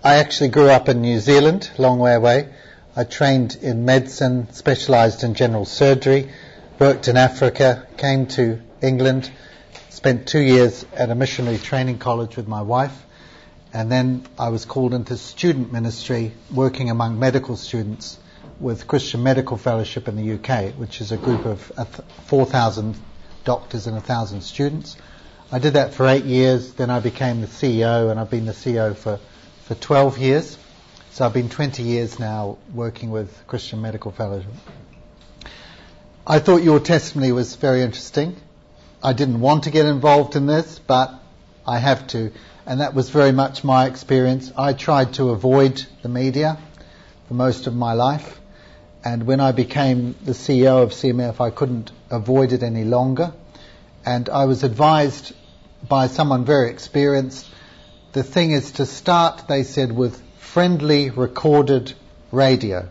I actually grew up in New Zealand, long way away. I trained in medicine, specialised in general surgery, worked in Africa, came to England, spent 2 years at a missionary training college with my wife, and then I was called into student ministry, working among medical students with Christian Medical Fellowship in the UK, which is a group of 4,000 doctors and 1,000 students. I did that for 8 years, then I became the CEO, and I've been the CEO for 12 years. So I've been 20 years now working with Christian Medical Fellowship. I thought your testimony was very interesting. I didn't want to get involved in this, but I have to, and that was very much my experience. I tried to avoid the media for most of my life, and when I became the CEO of CMF, I couldn't avoid it any longer. And I was advised by someone very experienced, the thing is to start, they said, with friendly recorded radio.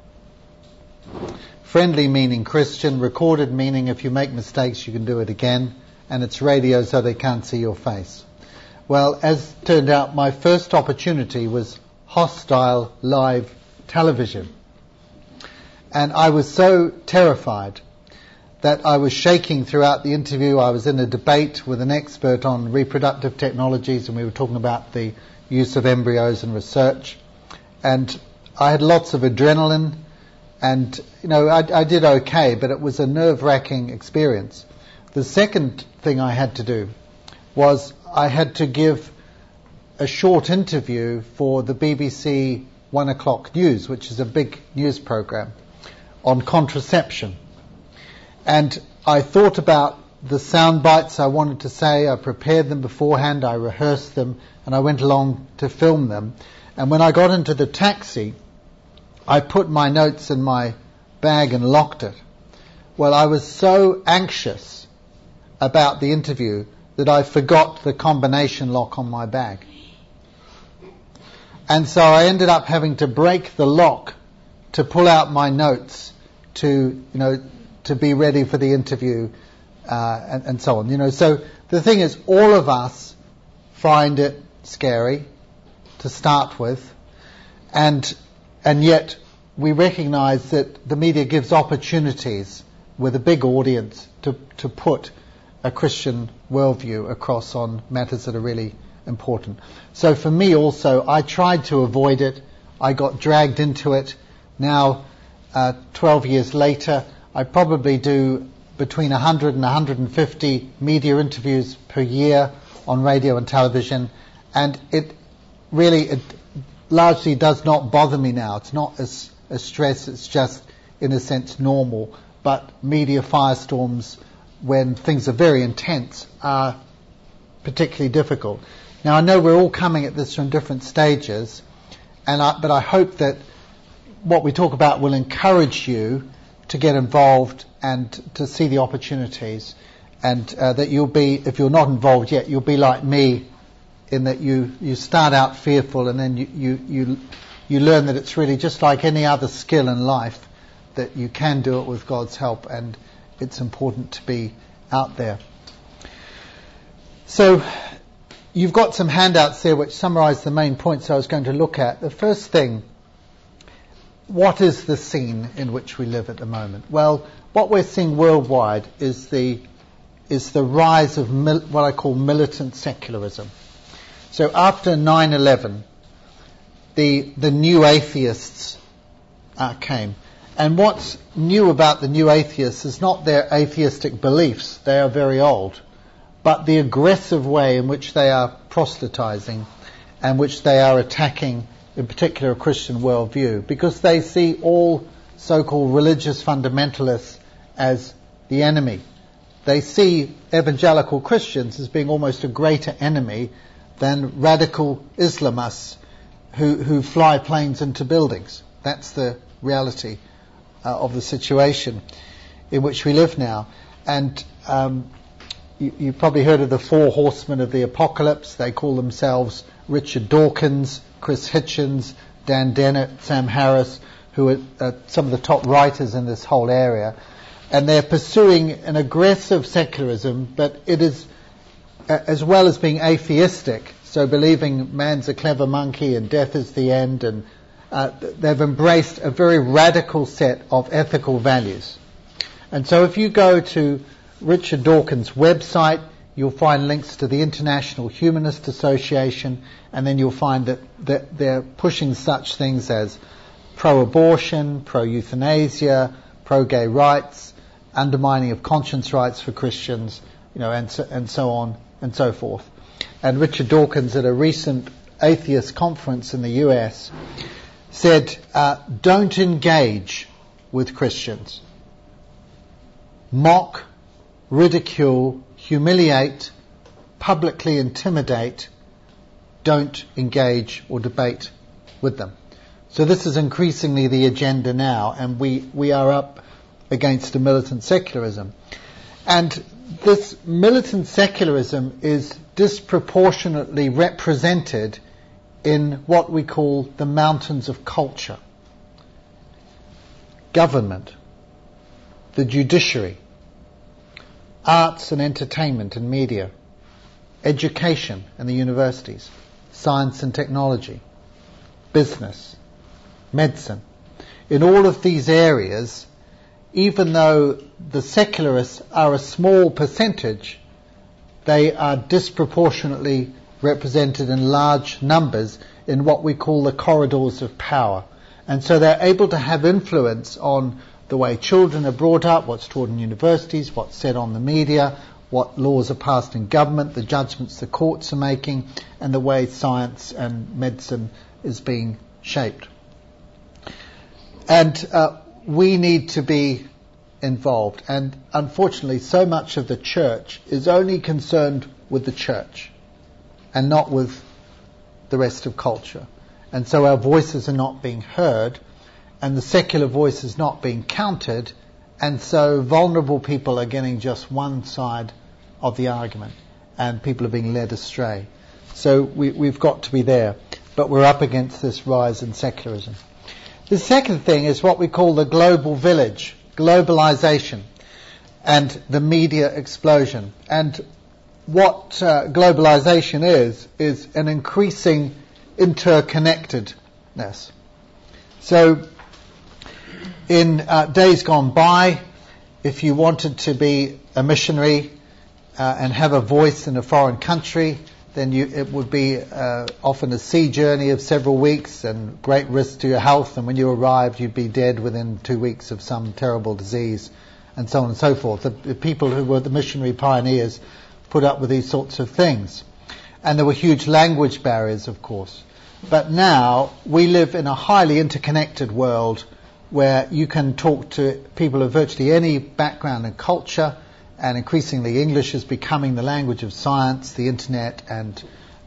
Friendly meaning Christian, recorded meaning if you make mistakes you can do it again, and it's radio so they can't see your face. Well, as turned out, my first opportunity was hostile live television. And I was so terrified that I was shaking throughout the interview. I was in a debate with an expert on reproductive technologies, and we were talking about the use of embryos and research. And I had lots of adrenaline, and I did okay, but it was a nerve-wracking experience. The second thing I had to do was I had to give a short interview for the BBC 1 o'clock news, which is a big news program, on contraception. And I thought about the sound bites I wanted to say. I prepared them beforehand, I rehearsed them, and I went along to film them. And when I got into the taxi, I put my notes in my bag and locked it. Well, I was so anxious about the interview that I forgot the combination lock on my bag. And so I ended up having to break the lock to pull out my notes to be ready for the interview, and so on. So the thing is, all of us find it scary to start with, and yet we recognise that the media gives opportunities with a big audience to put a Christian worldview across on matters that are really important. So for me also, I tried to avoid it. I got dragged into it. Now, 12 years later, I probably do between 100 and 150 media interviews per year on radio and television, and it largely does not bother me now. It's not as stress, it's just, in a sense, normal. But media firestorms, when things are very intense, are particularly difficult. Now, I know we're all coming at this from different stages, but I hope that what we talk about will encourage you to get involved and to see the opportunities, and that you'll be, if you're not involved yet, you'll be like me in that you start out fearful, and then you learn that it's really just like any other skill in life, that you can do it with God's help, and it's important to be out there. So you've got some handouts there which summarise the main points I was going to look at. The first thing, what is the scene in which we live at the moment? Well, what we're seeing worldwide is the rise of what I call militant secularism. So after 9/11, the new atheists came. And what's new about the new atheists is not their atheistic beliefs, they are very old, but the aggressive way in which they are proselytizing and which they are attacking, in particular, a Christian worldview, because they see all so-called religious fundamentalists as the enemy. They see evangelical Christians as being almost a greater enemy than radical Islamists who fly planes into buildings. That's the reality of the situation in which we live now. And you've probably heard of the 4 horsemen of the apocalypse. They call themselves Richard Dawkins, Chris Hitchens, Dan Dennett, Sam Harris, who are some of the top writers in this whole area. And they're pursuing an aggressive secularism, but it is, as well as being atheistic, So believing man's a clever monkey and death is the end, and they've embraced a very radical set of ethical values. And so if you go to Richard Dawkins' website, you'll find links to the International Humanist Association, and then you'll find that they're pushing such things as pro-abortion, pro-euthanasia, pro-gay rights, undermining of conscience rights for Christians, and so on and so forth. And Richard Dawkins, at a recent atheist conference in the US, said, don't engage with Christians. Mock, ridicule, humiliate, publicly intimidate. Don't engage or debate with them. So this is increasingly the agenda now, and we are up against a militant secularism. And this militant secularism is disproportionately represented in what we call the mountains of culture. Government, the judiciary, arts and entertainment and media, education and the universities, science and technology, business, medicine. In all of these areas, even though the secularists are a small percentage, they are disproportionately represented in large numbers in what we call the corridors of power. And so they're able to have influence on the way children are brought up, what's taught in universities, what's said on the media, what laws are passed in government, the judgments the courts are making, and the way science and medicine is being shaped. And we need to be involved. And unfortunately, so much of the church is only concerned with the church and not with the rest of culture. And so our voices are not being heard, and the secular voice is not being counted, and so vulnerable people are getting just one side of the argument, and people are being led astray. So we've got to be there, but we're up against this rise in secularism. The second thing is what we call the global village, globalization, and the media explosion. And what globalization is an increasing interconnectedness. So in days gone by, if you wanted to be a missionary and have a voice in a foreign country, then it would be often a sea journey of several weeks and great risk to your health, and when you arrived you'd be dead within 2 weeks of some terrible disease, and so on and so forth. The people who were the missionary pioneers put up with these sorts of things. And there were huge language barriers, of course. But now we live in a highly interconnected world where you can talk to people of virtually any background and culture, and increasingly English is becoming the language of science, the internet, and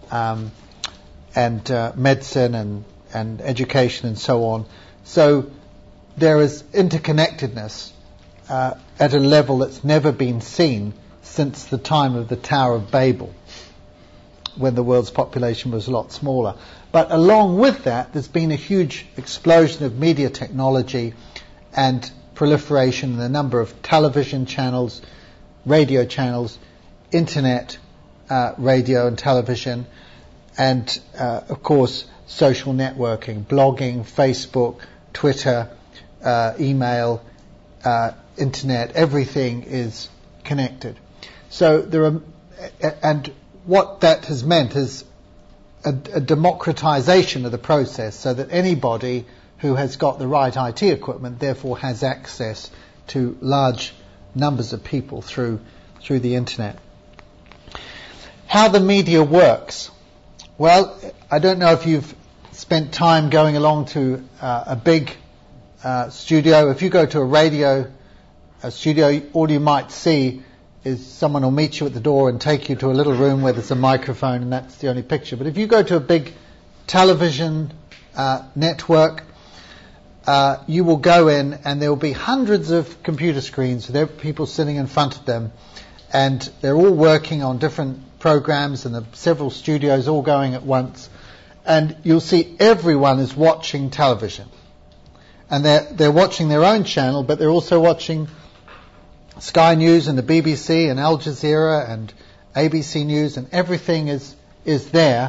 medicine and education and so on. So there is interconnectedness at a level that's never been seen since the time of the Tower of Babel, when the world's population was a lot smaller. But along with that, there's been a huge explosion of media technology and proliferation in the number of television channels, radio channels, internet, radio and television, and of course social networking, blogging, Facebook, Twitter, email, internet, everything is connected. So there are, and what that has meant is a democratization of the process, so that anybody who has got the right IT equipment therefore has access to large numbers of people through the internet. How the media works. Well, I don't know if you've spent time going along to a big studio. If you go to a studio, all you might see is someone will meet you at the door and take you to a little room where there's a microphone, and that's the only picture. But if you go to a big television network, you will go in and there will be hundreds of computer screens with people sitting in front of them, and they're all working on different programs, and there are several studios all going at once, and you'll see everyone is watching television, and they're watching their own channel, but they're also watching Sky News and the BBC and Al Jazeera and ABC News, and everything is there,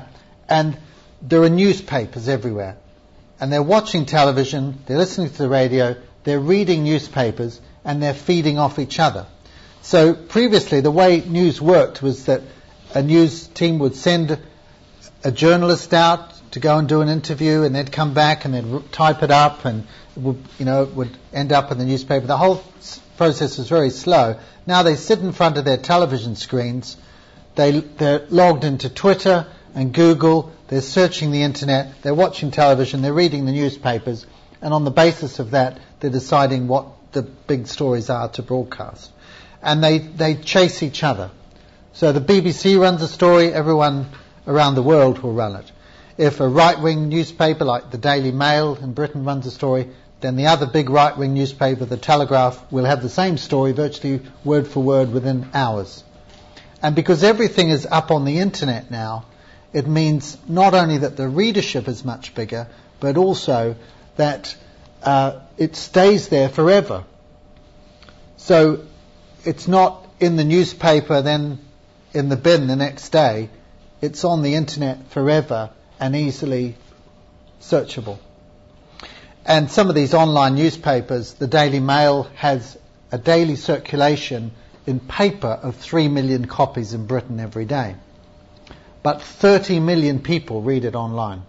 And there are newspapers everywhere. And they're watching television, they're listening to the radio, they're reading newspapers, and they're feeding off each other. So previously, the way news worked was that a news team would send a journalist out to go and do an interview, and they'd come back and they'd type it up, and it would end up in the newspaper. The whole process was very slow. Now they sit in front of their television screens, they're logged into Twitter and Google, they're searching the internet, they're watching television, they're reading the newspapers, and on the basis of that, they're deciding what the big stories are to broadcast. And they chase each other. So the BBC runs a story, everyone around the world will run it. If a right-wing newspaper like the Daily Mail in Britain runs a story, then the other big right-wing newspaper, the Telegraph, will have the same story virtually word for word within hours. And because everything is up on the internet now, it means not only that the readership is much bigger, but also that it stays there forever. So it's not in the newspaper, then in the bin the next day. It's on the internet forever and easily searchable. And some of these online newspapers, the Daily Mail has a daily circulation in paper of 3 million copies in Britain every day. But 30 million people read it online.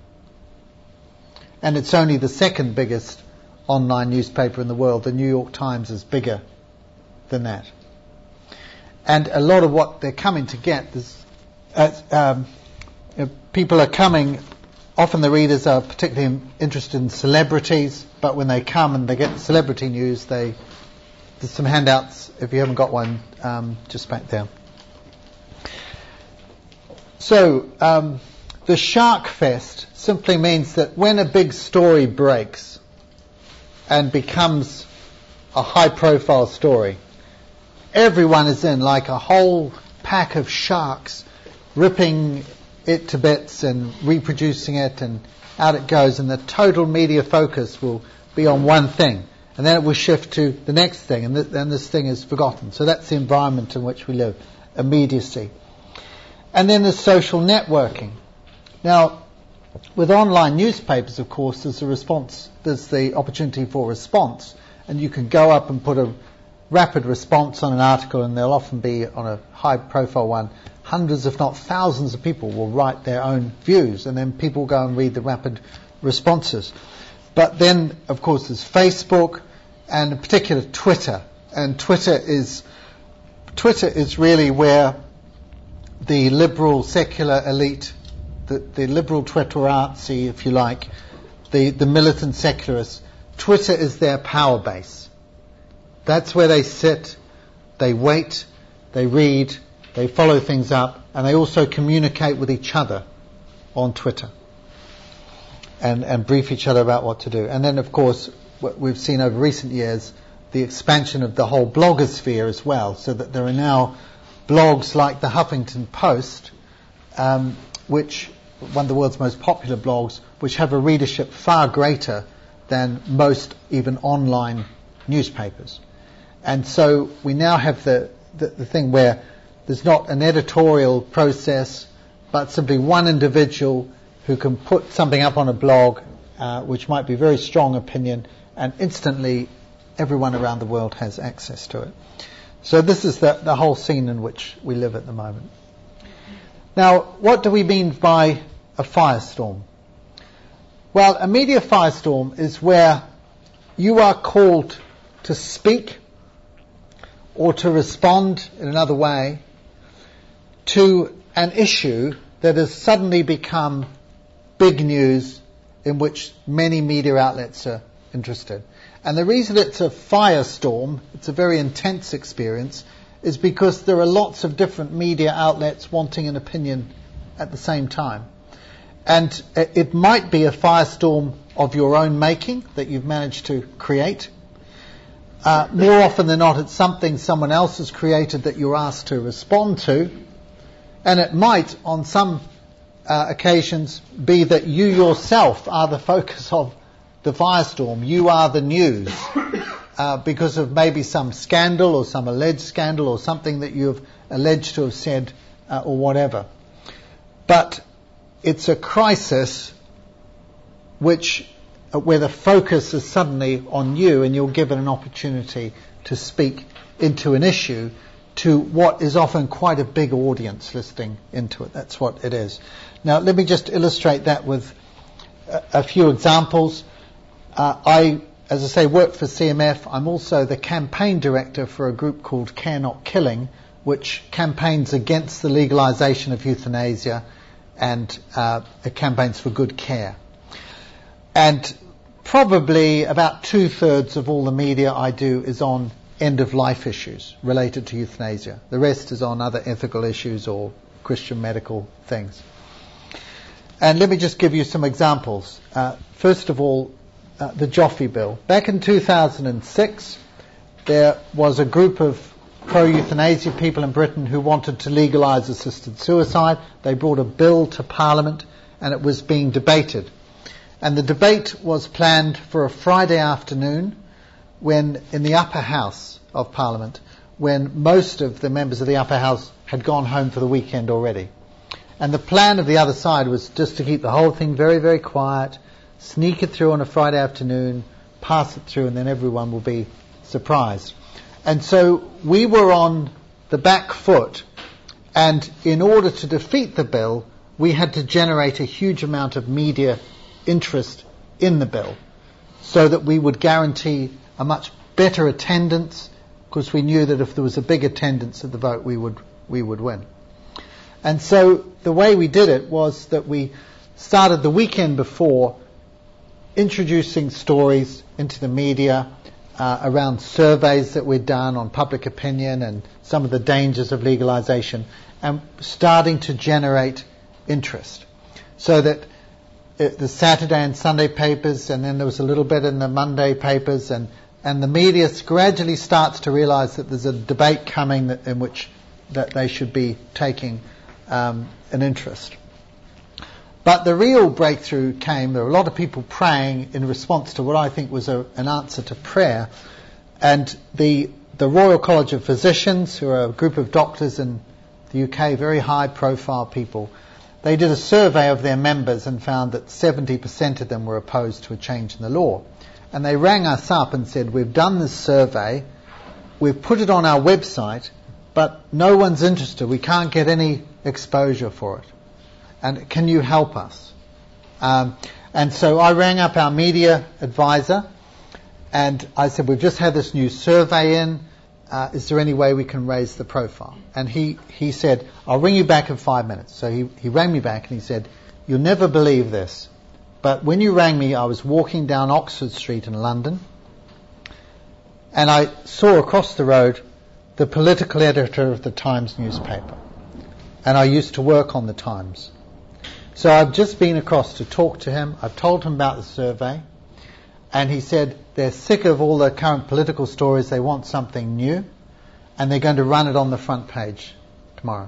And it's only the second biggest online newspaper in the world. The New York Times is bigger than that. And a lot of what they're coming to get is people are coming, often the readers are particularly interested in celebrities, but when they come and they get celebrity news, there's some handouts, if you haven't got one, just back there. So, the Shark Fest simply means that when a big story breaks and becomes a high-profile story, everyone is in, like a whole pack of sharks, ripping it to bits and reproducing it, and out it goes, and the total media focus will be on one thing, and then it will shift to the next thing, and then this thing is forgotten. So that's the environment in which we live, immediacy. And then there's social networking. Now, with online newspapers, of course, there's the opportunity for response, and you can go up and put a rapid response on an article, and there'll often be, on a high-profile one, hundreds, if not thousands of people will write their own views, and then people go and read the rapid responses. But then, of course, there's Facebook, and in particular Twitter. And Twitter is really where the liberal secular elite, the liberal Twitterazzi, if you like, the militant secularists, Twitter is their power base. That's where they sit, they wait, they read, they follow things up, and they also communicate with each other on Twitter and brief each other about what to do. And then, of course, what we've seen over recent years, the expansion of the whole blogosphere as well, so that there are now blogs like the Huffington Post, which one of the world's most popular blogs, which have a readership far greater than most even online newspapers. And so we now have the thing where there's not an editorial process, but simply one individual who can put something up on a blog, which might be very strong opinion, and instantly everyone around the world has access to it. So this is the whole scene in which we live at the moment. Now, what do we mean by a firestorm? Well, a media firestorm is where you are called to speak or to respond in another way to an issue that has suddenly become big news in which many media outlets are interested. And the reason it's a firestorm, it's a very intense experience, is because there are lots of different media outlets wanting an opinion at the same time. And it might be a firestorm of your own making that you've managed to create. More often than not, it's something someone else has created that you're asked to respond to. And it might, on some occasions, be that you yourself are the focus of the firestorm. You are the news because of maybe some scandal or some alleged scandal or something that you've alleged to have said or whatever. But it's a crisis where the focus is suddenly on you, and you're given an opportunity to speak into an issue to what is often quite a big audience listening into it. That's what it is. Now, let me just illustrate that with a few examples. I, as I say, work for CMF. I'm also the campaign director for a group called Care Not Killing, which campaigns against the legalisation of euthanasia and campaigns for good care. And probably about 2/3 of all the media I do is on end-of-life issues related to euthanasia. The rest is on other ethical issues or Christian medical things. And let me just give you some examples. First of all, the Joffe Bill. Back in 2006, there was a group of pro-euthanasia people in Britain who wanted to legalise assisted suicide. They brought a bill to Parliament, and it was being debated. And the debate was planned for a Friday afternoon when, in the upper house of Parliament, when most of the members of the upper house had gone home for the weekend already. And the plan of the other side was just to keep the whole thing very, very quiet, sneak it through on a Friday afternoon, pass it through, and then everyone will be surprised. And so we were on the back foot, and in order to defeat the bill, we had to generate a huge amount of media interest in the bill so that we would guarantee a much better attendance, because we knew that if there was a big attendance at the vote, we would win. And so the way we did it was that we started the weekend before introducing stories into the media around surveys that we'd done on public opinion and some of the dangers of legalisation, and starting to generate interest. So that the Saturday and Sunday papers, and then there was a little bit in the Monday papers, and the media gradually starts to realise that there's a debate coming in which that they should be taking an interest. But the real breakthrough came. There were a lot of people praying in response to what I think was an answer to prayer. And the Royal College of Physicians, who are a group of doctors in the UK, very high-profile people, they did a survey of their members and found that 70% of them were opposed to a change in the law. And they rang us up and said, we've done this survey, we've put it on our website, but no one's interested. We can't get any exposure for it. And can you help us? And so I rang up our media advisor and I said, we've just had this new survey in. Is there any way we can raise the profile? And he said, I'll ring you back in 5 minutes. So he rang me back and he said, you'll never believe this, but when you rang me, I was walking down Oxford Street in London and I saw across the road the political editor of the Times newspaper. And I used to work on the Times. So I've just been across to talk to him. I've told him about the survey. And he said they're sick of all the current political stories. They want something new. And they're going to run it on the front page tomorrow.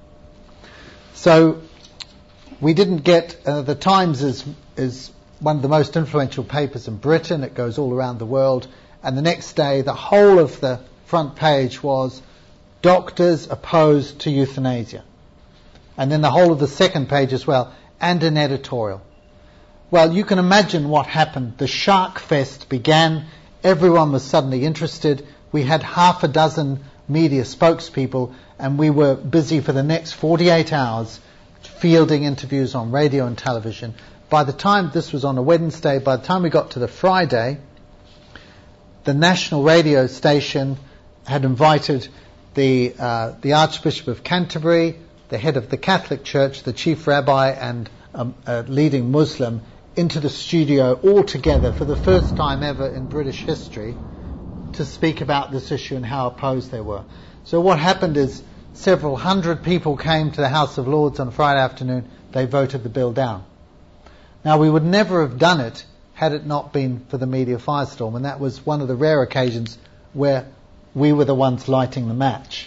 So we didn't get... the Times is one of the most influential papers in Britain. It goes all around the world. And the next day, the whole of the front page was doctors opposed to euthanasia. And then the whole of the second page as well, and an editorial. Well, you can imagine what happened. The Shark Fest began. Everyone was suddenly interested. We had half a dozen media spokespeople, and we were busy for the next 48 hours fielding interviews on radio and television. By the time this was on a Wednesday, by the time we got to the Friday, the national radio station had invited the Archbishop of Canterbury, the head of the Catholic Church, the chief rabbi, and a leading Muslim into the studio all together for the first time ever in British history to speak about this issue and how opposed they were. So what happened is several hundred people came to the House of Lords on a Friday afternoon. They voted the bill down. Now, we would never have done it had it not been for the media firestorm, and that was one of the rare occasions where we were the ones lighting the match.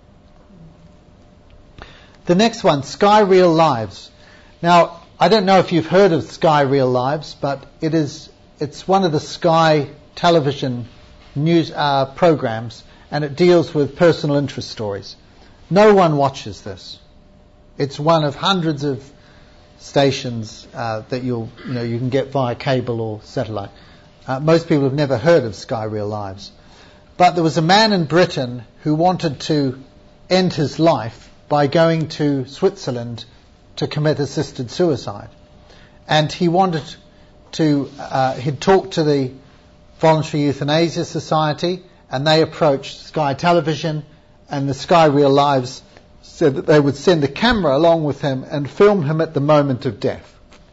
The next one, Sky Real Lives. Now, I don't know if you've heard of Sky Real Lives, but it's one of the Sky television news programs, and it deals with personal interest stories. No one watches this. It's one of hundreds of stations that you can get via cable or satellite. Most people have never heard of Sky Real Lives. But there was a man in Britain who wanted to end his life by going to Switzerland to commit assisted suicide. And he wanted to, he'd talked to the Voluntary Euthanasia Society, and they approached Sky Television, and the Sky Real Lives said that they would send a camera along with him and film him at the moment of death.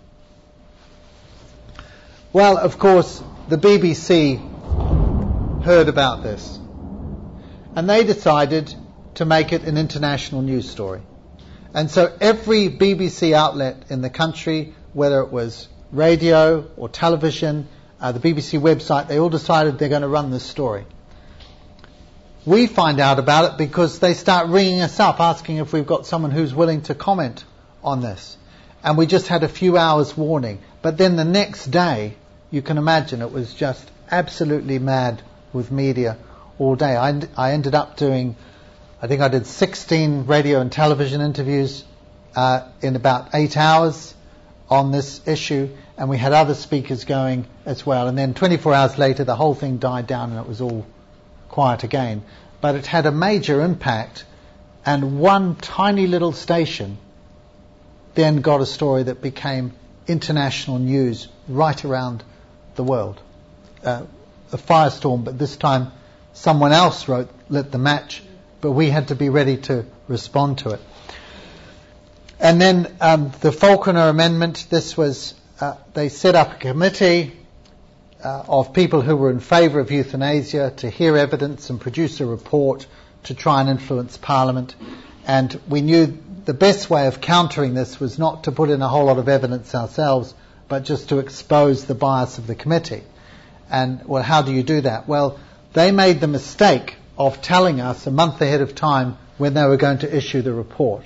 Well, of course, the BBC heard about this, and they decided to make it an international news story. And so every BBC outlet in the country, whether it was radio or television, the BBC website, they all decided they're going to run this story. We find out about it because they start ringing us up asking if we've got someone who's willing to comment on this. And we just had a few hours warning. But then the next day, you can imagine, it was just absolutely mad with media all day. I ended up doing, I think I did 16 radio and television interviews in about 8 hours on this issue, and we had other speakers going as well. And then 24 hours later, the whole thing died down and it was all quiet again. But it had a major impact, and one tiny little station then got a story that became international news right around the world. A firestorm, but this time someone else lit the match, but we had to be ready to respond to it. And then the Falconer Amendment, this was, they set up a committee of people who were in favour of euthanasia to hear evidence and produce a report to try and influence Parliament. And we knew the best way of countering this was not to put in a whole lot of evidence ourselves, but just to expose the bias of the committee. And, well, how do you do that? Well, they made the mistake of telling us a month ahead of time when they were going to issue the report.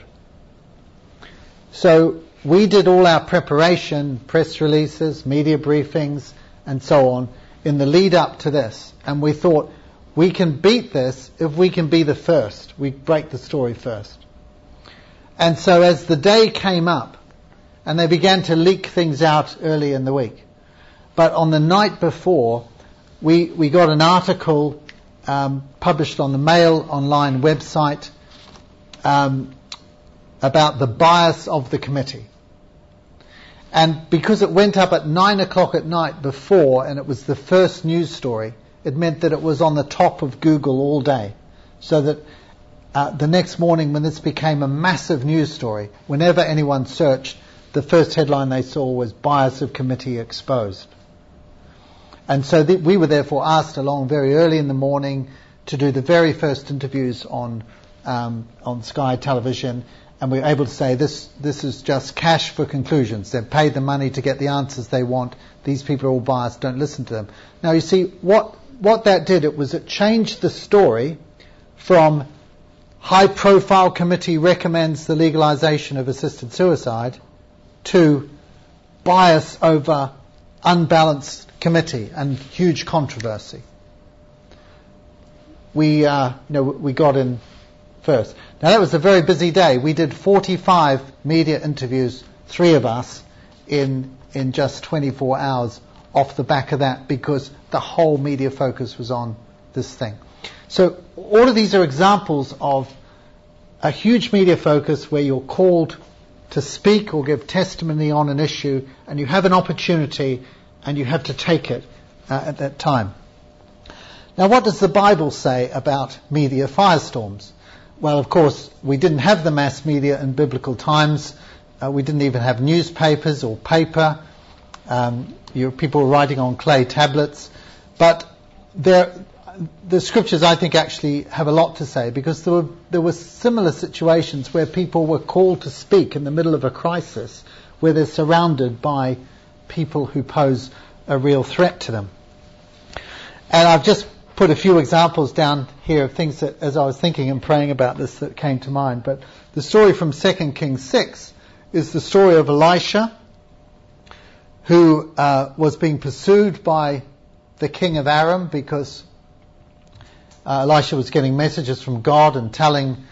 So we did all our preparation, press releases, media briefings, and so on, in the lead up to this. And we thought, we can beat this if we can be the first. We break the story first. And so as the day came up, and they began to leak things out early in the week, but on the night before, we got an article published on the Mail Online website about the bias of the committee. And because it went up at 9 o'clock at night before, and it was the first news story, it meant that it was on the top of Google all day. So that the next morning, when this became a massive news story, whenever anyone searched, the first headline they saw was "Bias of Committee Exposed." And so we were therefore asked along very early in the morning to do the very first interviews on Sky Television, and we were able to say this is just cash for conclusions. They've paid the money to get the answers they want. These people are all biased. Don't listen to them. Now you see what that did. It changed the story from high-profile committee recommends the legalization of assisted suicide to bias over unbalanced committee and huge controversy. We got in first. Now that was a very busy day. We did 45 media interviews, 3 of us, in just 24 hours off the back of that, because the whole media focus was on this thing. So all of these are examples of a huge media focus where you're called to speak or give testimony on an issue, and you have an opportunity and you have to take it at that time. Now, what does the Bible say about media firestorms? Well, of course, we didn't have the mass media in biblical times. We didn't even have newspapers or paper. People were writing on clay tablets. But the scriptures, I think, actually have a lot to say, because there were similar situations where people were called to speak in the middle of a crisis, where they're surrounded by people who pose a real threat to them. And I've just put a few examples down here of things that, as I was thinking and praying about this, that came to mind. But the story from 2 Kings 6 is the story of Elisha, who was being pursued by the king of Aram, because Elisha was getting messages from God and telling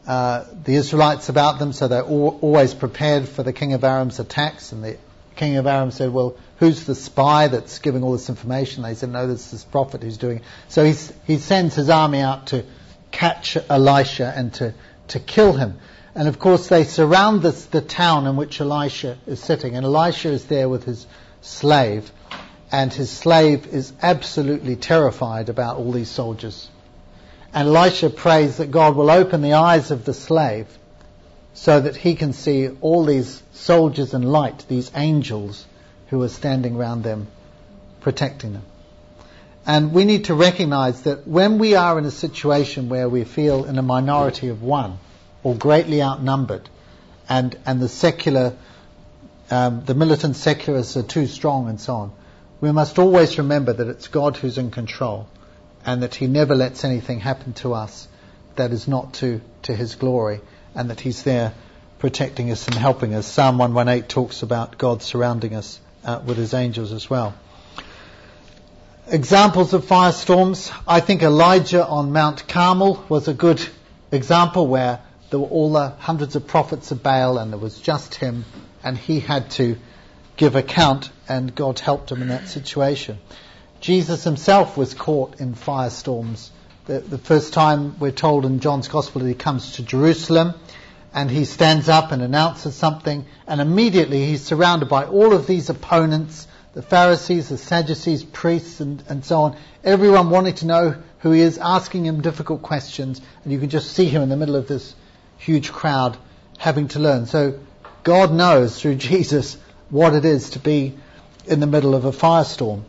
the Israelites about them, so they're always prepared for the king of Aram's attacks. And the king of Aram said, well, who's the spy that's giving all this information? They said, no, this is this prophet who's doing it. So he sends his army out to catch Elisha and to kill him. And of course they surround the town in which Elisha is sitting. And Elisha is there with his slave. And his slave is absolutely terrified about all these soldiers. And Elisha prays that God will open the eyes of the slave so that he can see all these soldiers in light, these angels who are standing around them, protecting them. And we need to recognize that when we are in a situation where we feel in a minority of one, or greatly outnumbered, and the secular, the militant secularists are too strong and so on, we must always remember that it's God who's in control, and that he never lets anything happen to us that is not to his glory, and that he's there protecting us and helping us. Psalm 118 talks about God surrounding us with his angels as well. Examples of firestorms. I think Elijah on Mount Carmel was a good example, where there were all the hundreds of prophets of Baal and there was just him, and he had to give account, and God helped him in that situation. Jesus himself was caught in firestorms. The first time we're told in John's Gospel that he comes to Jerusalem, and he stands up and announces something, and immediately he's surrounded by all of these opponents, the Pharisees, the Sadducees, priests, and so on. Everyone wanting to know who he is, asking him difficult questions, and you can just see him in the middle of this huge crowd having to learn. So God knows through Jesus what it is to be in the middle of a firestorm.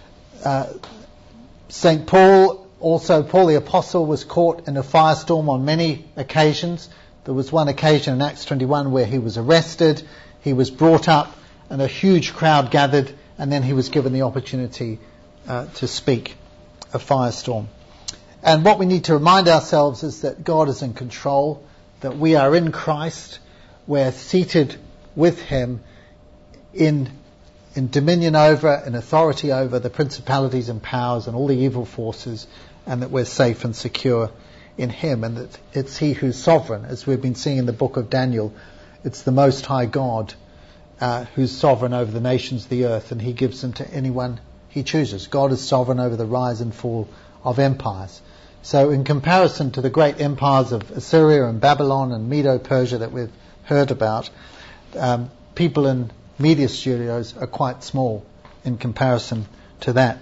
St. Paul, also Paul the Apostle, was caught in a firestorm on many occasions. There was one occasion in Acts 21 where he was arrested, he was brought up, and a huge crowd gathered, and then he was given the opportunity to speak. A firestorm. And what we need to remind ourselves is that God is in control, that we are in Christ, we're seated with him in dominion over and authority over the principalities and powers and all the evil forces, and that we're safe and secure in him, and that it's he who's sovereign. As we've been seeing in the book of Daniel, it's the Most High God who's sovereign over the nations of the earth, and he gives them to anyone he chooses. God is sovereign over the rise and fall of empires. So in comparison to the great empires of Assyria and Babylon and Medo-Persia that we've heard about, people in media studios are quite small in comparison to that.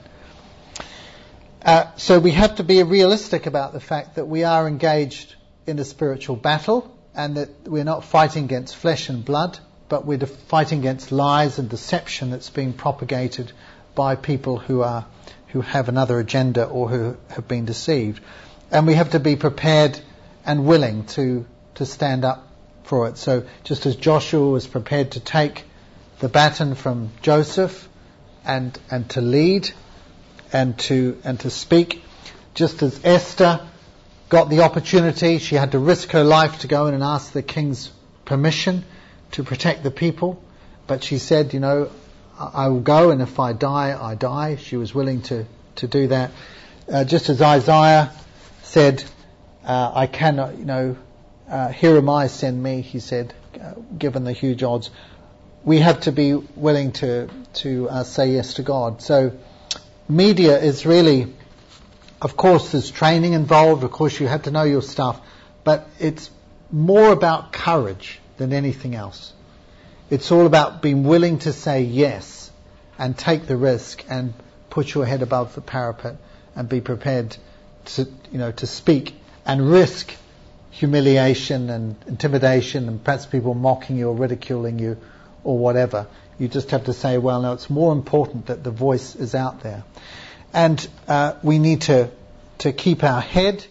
So we have to be realistic about the fact that we are engaged in a spiritual battle, and that we're not fighting against flesh and blood, but we're fighting against lies and deception that's being propagated by people who have another agenda or who have been deceived. And we have to be prepared and willing to stand up for it. So just as Joshua was prepared to take the baton from Joseph and to lead and to speak, just as Esther got the opportunity, she had to risk her life to go in and ask the king's permission to protect the people, but she said, I will go, and if I die, I die. She was willing to do that. Just as Isaiah said, I cannot, here am I, send me, he said, given the huge odds. We have to be willing to say yes to God. So media is really, of course there's training involved, of course you have to know your stuff, but it's more about courage than anything else. It's all about being willing to say yes and take the risk and put your head above the parapet and be prepared to speak and risk humiliation and intimidation and perhaps people mocking you or ridiculing you or whatever. You just have to say, well, no, it's more important that the voice is out there. And we need to keep our head,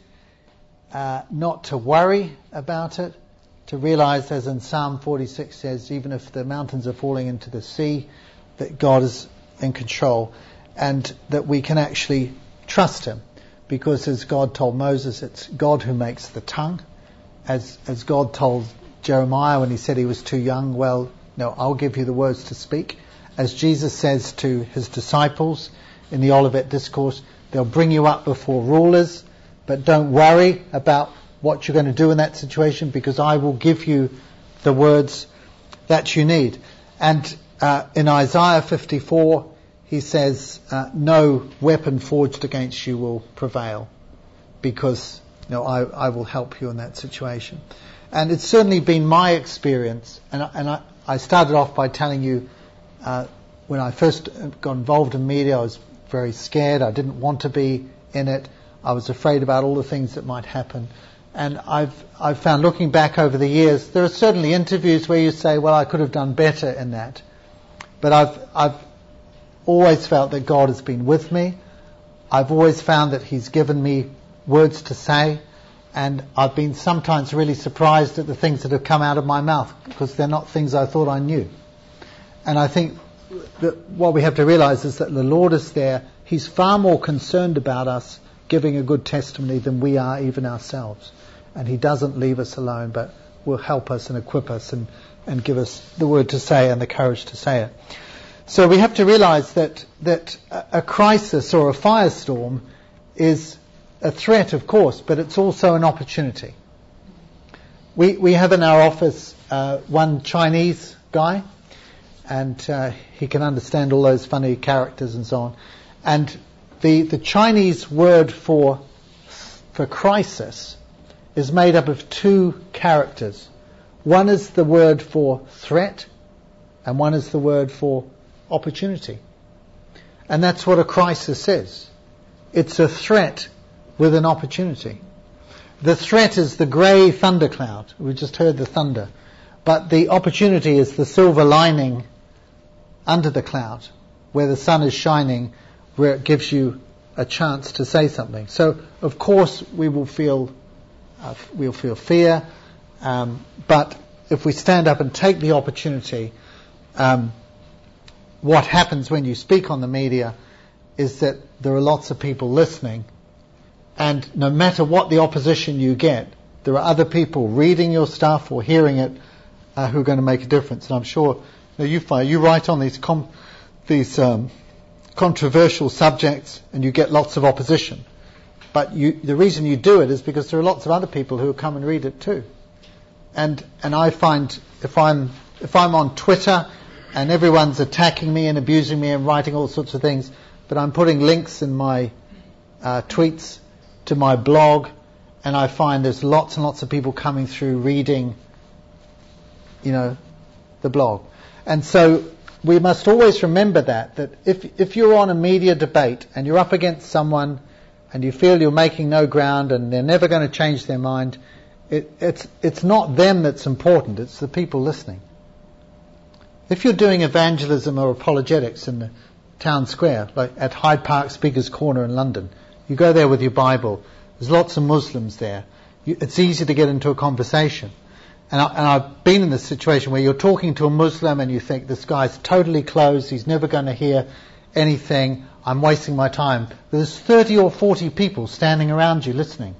not to worry about it, to realize, as in Psalm 46 says, even if the mountains are falling into the sea, that God is in control, and that we can actually trust him. Because as God told Moses, it's God who makes the tongue. As God told Jeremiah when he said he was too young, well, no, I'll give you the words to speak. As Jesus says to his disciples in the Olivet Discourse, they'll bring you up before rulers, but don't worry about what you're going to do in that situation, because I will give you the words that you need. And in Isaiah 54, he says, no weapon forged against you will prevail, because I will help you in that situation. And it's certainly been my experience, and I started off by telling you, when I first got involved in media, I was very scared. I didn't want to be in it. I was afraid about all the things that might happen. And I've found, looking back over the years, there are certainly interviews where you say, well, I could have done better in that. But I've always felt that God has been with me. I've always found that He's given me words to say. And I've been sometimes really surprised at the things that have come out of my mouth, because they're not things I thought I knew. And I think that what we have to realize is that the Lord is there. He's far more concerned about us giving a good testimony than we are even ourselves. And He doesn't leave us alone, but will help us and equip us and give us the word to say and the courage to say it. So we have to realize that a crisis or a firestorm is a threat, of course, but it's also an opportunity. We have in our office one Chinese guy, and he can understand all those funny characters and so on. And the Chinese word for crisis is made up of two characters. One is the word for threat, and one is the word for opportunity. And that's what a crisis is. It's a threat with an opportunity. The threat is the grey thundercloud. We just heard the thunder. But the opportunity is the silver lining under the cloud, where the sun is shining, where it gives you a chance to say something. So, of course, we'll feel fear, but if we stand up and take the opportunity, what happens when you speak on the media is that there are lots of people listening, and no matter what the opposition you get, there are other people reading your stuff or hearing it who are going to make a difference. And I'm sure you write on these controversial subjects, and you get lots of opposition. But the reason you do it is because there are lots of other people who will come and read it too. And I find if I'm on Twitter and everyone's attacking me and abusing me and writing all sorts of things, but I'm putting links in my tweets to my blog, and I find there's lots and lots of people coming through reading, the blog. And so we must always remember that if you're on a media debate and you're up against someone and you feel you're making no ground and they're never going to change their mind, it's not them that's important, it's the people listening. If you're doing evangelism or apologetics in the town square, like at Hyde Park Speaker's Corner in London, you go there with your Bible, there's lots of Muslims there, it's easy to get into a conversation. And I've been in this situation where you're talking to a Muslim and you think, this guy's totally closed, he's never going to hear anything, I'm wasting my time. But there's 30 or 40 people standing around you listening.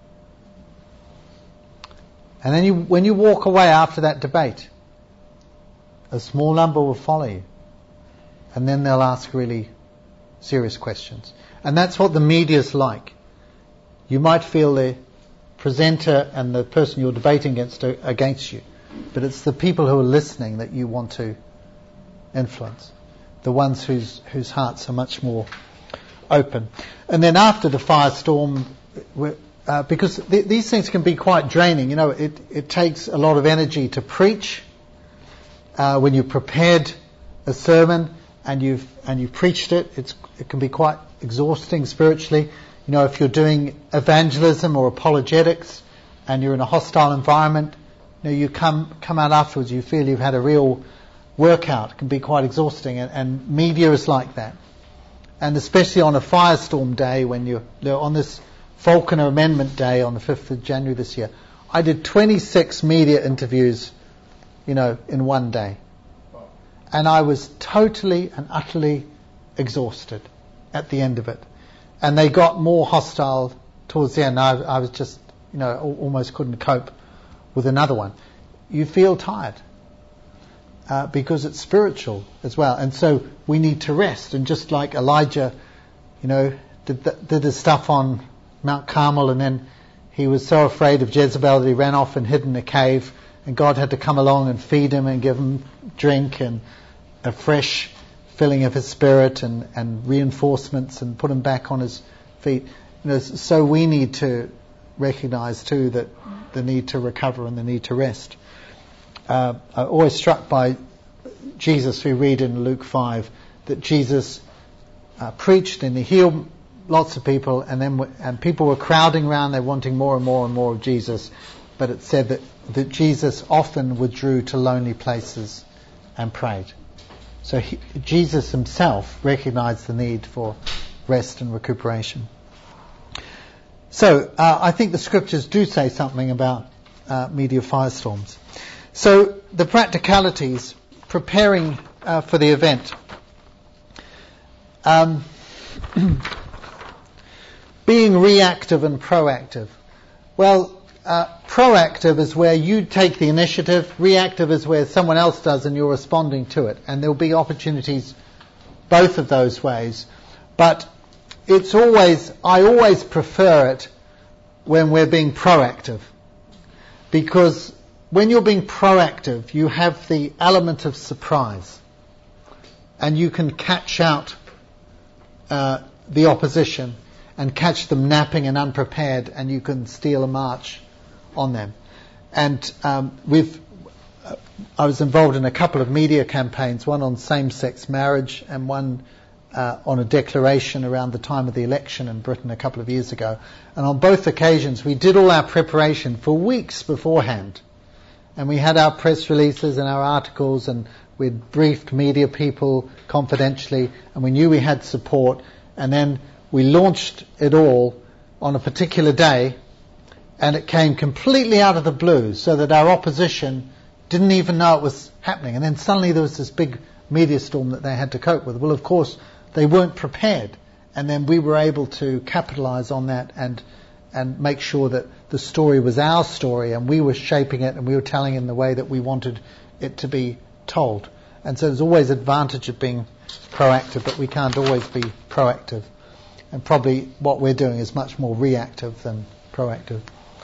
And then when you walk away after that debate, a small number will follow you. And then they'll ask really serious questions. And that's what the media's like. You might feel the presenter and the person you're debating against you, but it's the people who are listening that you want to influence, the ones whose hearts are much more open. And then after the firestorm, because these things can be quite draining, it takes a lot of energy to preach. When you've prepared a sermon and you've preached it, it can be quite exhausting spiritually. If you're doing evangelism or apologetics and you're in a hostile environment, you come out afterwards, you feel you've had a real workout. It can be quite exhausting, and media is like that. And especially on a firestorm day, when you're on this Faulkner Amendment Day on the 5th of January this year, I did 26 media interviews, in one day. And I was totally and utterly exhausted at the end of it. And they got more hostile towards the end. I was just, almost couldn't cope with another one. You feel tired because it's spiritual as well. And so we need to rest. And just like Elijah, did the stuff on Mount Carmel, and then he was so afraid of Jezebel that he ran off and hid in a cave, and God had to come along and feed him and give him drink and a fresh filling of his spirit and reinforcements and put him back on his feet. So we need to recognize too that the need to recover and the need to rest. I'm always struck by Jesus. We read in Luke 5 that Jesus preached and he healed lots of people, and people were crowding around. They're wanting more and more and more of Jesus. But it said that Jesus often withdrew to lonely places and prayed. So Jesus himself recognized the need for rest and recuperation. So I think the scriptures do say something about media firestorms. So the practicalities, preparing for the event. Being reactive and proactive. Well, proactive is where you take the initiative. Reactive is where someone else does and you're responding to it. And there'll be opportunities both of those ways. But I always prefer it when we're being proactive. Because when you're being proactive, you have the element of surprise. And you can catch out the opposition and catch them napping and unprepared, and you can steal a march on them. And I was involved in a couple of media campaigns, one on same-sex marriage and one on a declaration around the time of the election in Britain a couple of years ago. And on both occasions we did all our preparation for weeks beforehand. And we had our press releases and our articles, and we'd briefed media people confidentially, and we knew we had support. And then we launched it all on a particular day, and it came completely out of the blue, so that our opposition didn't even know it was happening. And then suddenly there was this big media storm that they had to cope with. Well, of course, they weren't prepared. And then we were able to capitalize on that and make sure that the story was our story, and we were shaping it, and we were telling it in the way that we wanted it to be told. And so there's always advantage of being proactive, but we can't always be proactive. And probably what we're doing is much more reactive than proactive.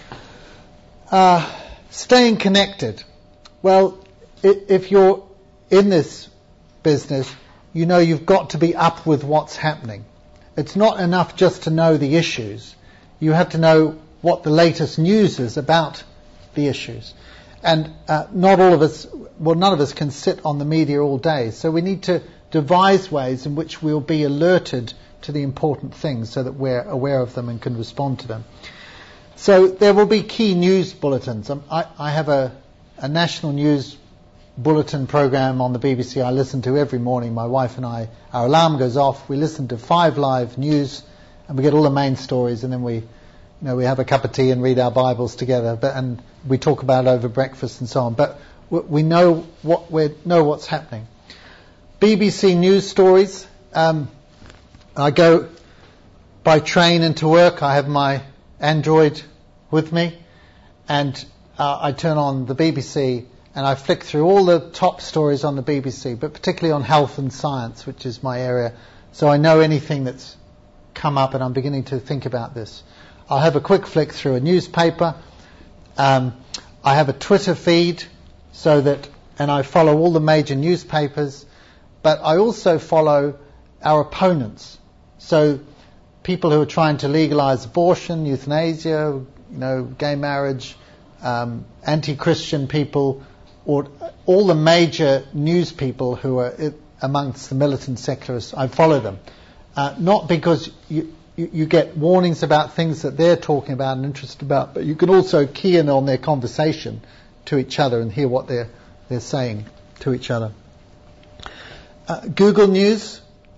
Staying connected. Well, if you're in this business, you know you've got to be up with what's happening. It's not enough just to know the issues. You have to know what the latest news is about the issues. And none of us can sit on the media all day. So we need to devise ways in which we'll be alerted to the important things so that we're aware of them and can respond to them. So there will be key news bulletins. I have a national news bulletin program on the BBC I listen to every morning. My wife and I, our alarm goes off, we listen to 5 live news, and we get all the main stories, and then we have a cup of tea and read our Bibles together, and we talk about it over breakfast and so on. But we know what's happening. BBC News stories. I go by train into work. I have my Android with me, and I turn on the BBC and I flick through all the top stories on the BBC, but particularly on health and science, which is my area. So I know anything that's come up, and I'm beginning to think about this. I'll have a quick flick through a newspaper. I have a Twitter feed, and I follow all the major newspapers, but I also follow our opponents. So people who are trying to legalize abortion, euthanasia, gay marriage, anti-Christian people, or all the major news people who are amongst the militant secularists. I follow them. Not because you get warnings about things that they're talking about and interested about, but you can also key in on their conversation to each other and hear what they're saying to each other. Google News.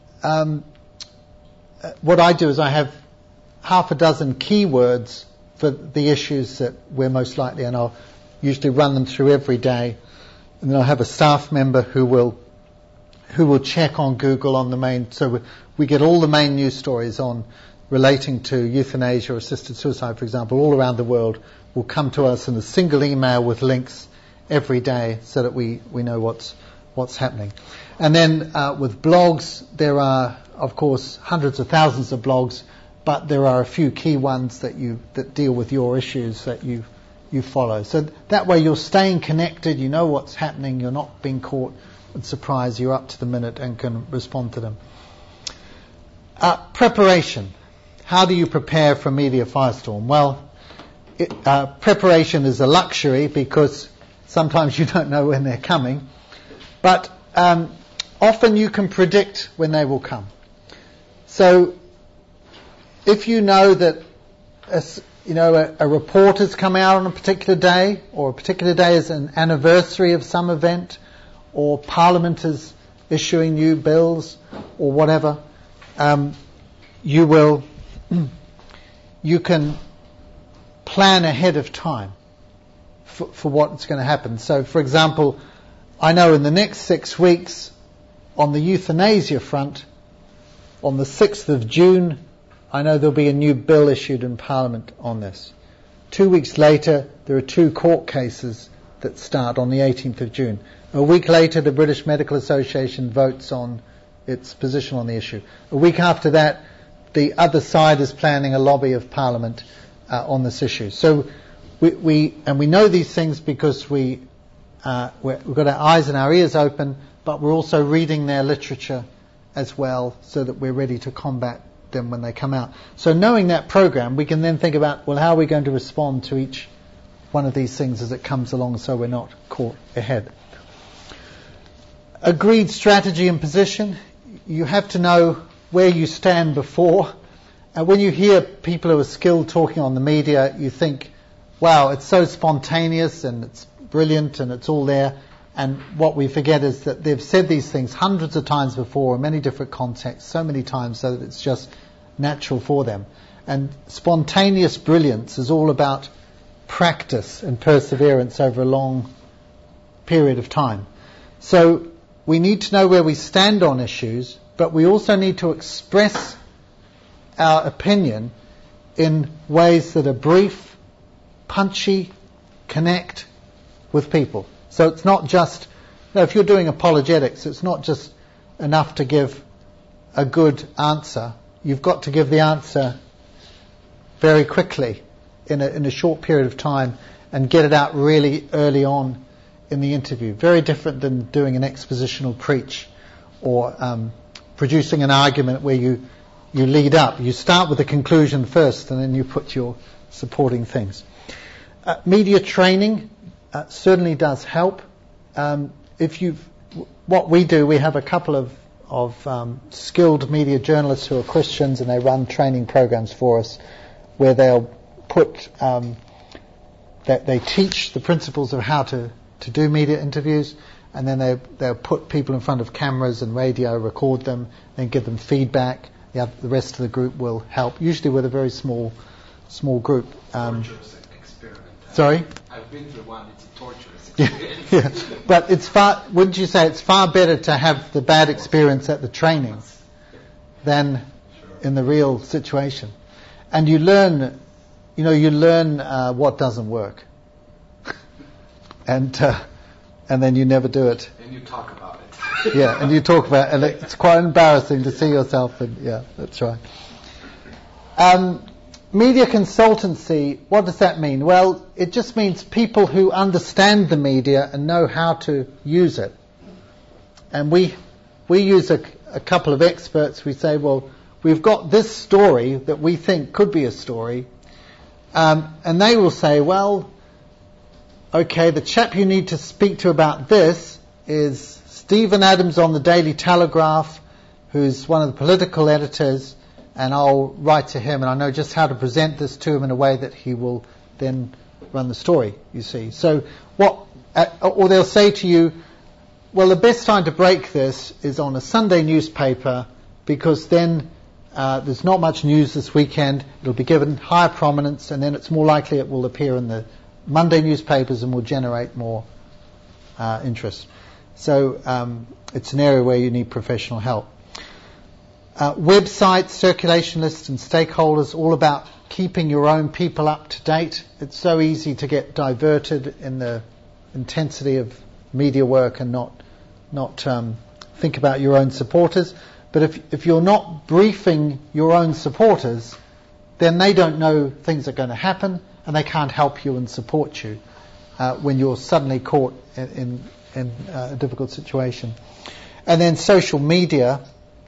What I do is I have half a dozen keywords for the issues that we're most likely, and I'll usually run them through every day. And then I'll have a staff member who will check on Google on the main. So we get all the main news stories on relating to euthanasia or assisted suicide, for example, all around the world will come to us in a single email with links every day, so that we know what's happening. And then with blogs, there are, of course, hundreds of thousands of blogs. but there are a few key ones that deal with your issues that you follow. So that way you're staying connected, you know what's happening, you're not being caught with surprise, you're up to the minute and can respond to them. Preparation. How do you prepare for media firestorm? Well, preparation is a luxury because sometimes you don't know when they're coming, but often you can predict when they will come. So if you know that a report has come out on a particular day, or a particular day is an anniversary of some event, or Parliament is issuing new bills, or whatever, you can plan ahead of time for what's going to happen. So, for example, I know in the next 6 weeks, on the euthanasia front, on the 6th of June, I know there'll be a new bill issued in Parliament on this. 2 weeks later, there are 2 court cases that start on the 18th of June. A week later, the British Medical Association votes on its position on the issue. A week after that, the other side is planning a lobby of Parliament on this issue. So we know these things because we've got our eyes and our ears open, but we're also reading their literature as well so that we're ready to combat them when they come out. So knowing that program, we can then think about, well, how are we going to respond to each one of these things as it comes along so we're not caught ahead. Agreed strategy and position. You have to know where you stand before. And when you hear people who are skilled talking on the media, you think, wow, it's so spontaneous and it's brilliant and it's all there. And what we forget is that they've said these things hundreds of times before in many different contexts, so many times so that it's just natural for them. And spontaneous brilliance is all about practice and perseverance over a long period of time. So we need to know where we stand on issues, but we also need to express our opinion in ways that are brief, punchy, connect with people. So it's not just, if you're doing apologetics, it's not just enough to give a good answer. You've got to give the answer very quickly in a short period of time and get it out really early on in the interview. Very different than doing an expositional preach or producing an argument where you lead up. You start with the conclusion first and then you put your supporting things. Media training certainly does help. What we do, we have a couple of skilled media journalists who are Christians, and they run training programs for us where they'll put that they teach the principles of how to do media interviews, and then they'll put people in front of cameras and radio, record them, and give them feedback. The rest of the group will help, usually with a very small group. Torturous experiment. Sorry? I've been through one. It's a torturous experience. Yeah. But wouldn't you say it's far better to have the bad experience at the training than in the real situation? And you learn what doesn't work. And then you never do it. And you talk about it. Yeah, and you talk about it, and it's quite embarrassing to see yourself. And yeah, that's right. Media consultancy, what does that mean? Well, it just means people who understand the media and know how to use it. And we use a couple of experts. We say, well, we've got this story that we think could be a story. And they will say, well, okay, the chap you need to speak to about this is Stephen Adams on the Daily Telegraph, who's one of the political editors, and I'll write to him, and I know just how to present this to him in a way that he will then run the story, you see. So or they'll say to you, well, the best time to break this is on a Sunday newspaper, because then there's not much news this weekend, it'll be given higher prominence, and then it's more likely it will appear in the Monday newspapers and will generate more interest. So it's an area where you need professional help. Websites, circulation lists and stakeholders, all about keeping your own people up to date. It's so easy to get diverted in the intensity of media work and not think about your own supporters. But if you're not briefing your own supporters, then they don't know things are going to happen, and they can't help you and support you when you're suddenly caught in a difficult situation. And then social media,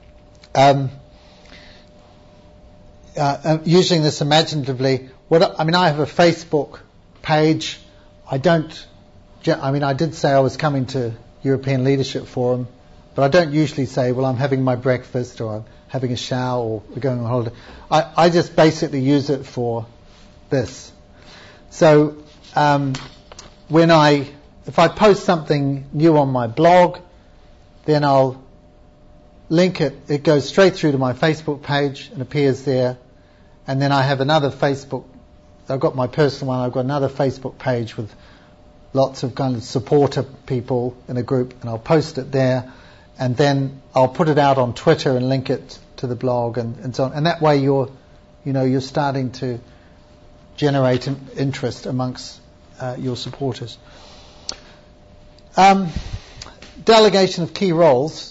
using this imaginatively. I have a Facebook page. I did say I was coming to European Leadership Forum, but I don't usually say, well, I'm having my breakfast, or I'm having a shower, or we're going on holiday. I just basically use it for this. So if I post something new on my blog, then I'll link it. It goes straight through to my Facebook page and appears there. And then I have another Facebook. I've got my personal one. I've got another Facebook page with lots of kind of supporter people in a group, and I'll post it there. And then I'll put it out on Twitter and link it to the blog and so on. And that way you're starting to generate an interest amongst your supporters. Delegation of key roles.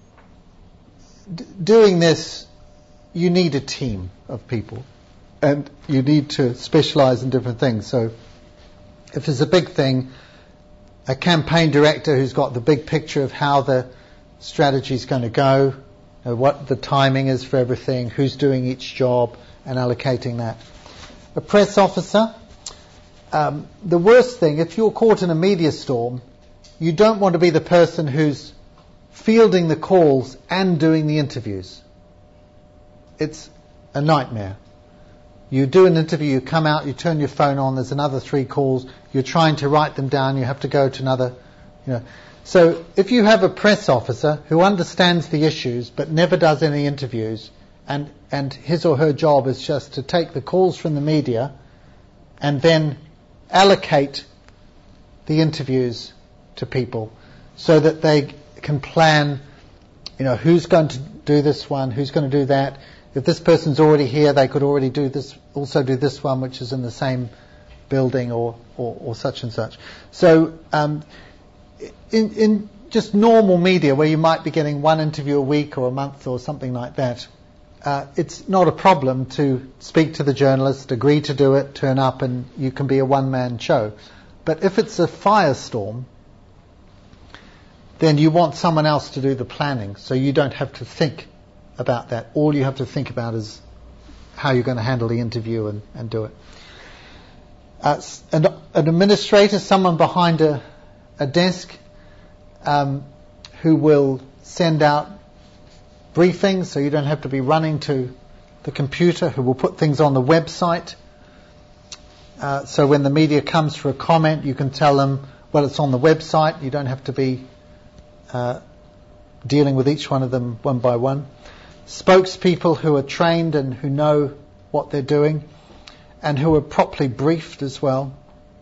Doing this, you need a team of people, and you need to specialize in different things. So if there's a big thing, a campaign director who's got the big picture of how the strategy is going to go, what the timing is for everything, who's doing each job, and allocating that. A press officer. The worst thing, if you're caught in a media storm, you don't want to be the person who's fielding the calls and doing the interviews. It's a nightmare. You do an interview, you come out, you turn your phone on, there's another 3 calls, you're trying to write them down, you have to go to another, So if you have a press officer who understands the issues but never does any interviews, and his or her job is just to take the calls from the media and then allocate the interviews to people so that they can plan, who's going to do this one, who's going to do that. If this person's already here, they could already do this one, which is in the same building or such and such. So in just normal media, where you might be getting one interview a week or a month or something like that, it's not a problem to speak to the journalist, agree to do it, turn up, and you can be a one-man show. But if it's a firestorm, then you want someone else to do the planning, so you don't have to think about that. All you have to think about is how you're going to handle the interview and do it. An administrator, someone behind a desk who will send out briefings, so you don't have to be running to the computer, who will put things on the website. So when the media comes for a comment, you can tell them, well, it's on the website. You don't have to be dealing with each one of them one by one. Spokespeople who are trained and who know what they're doing and who are properly briefed as well.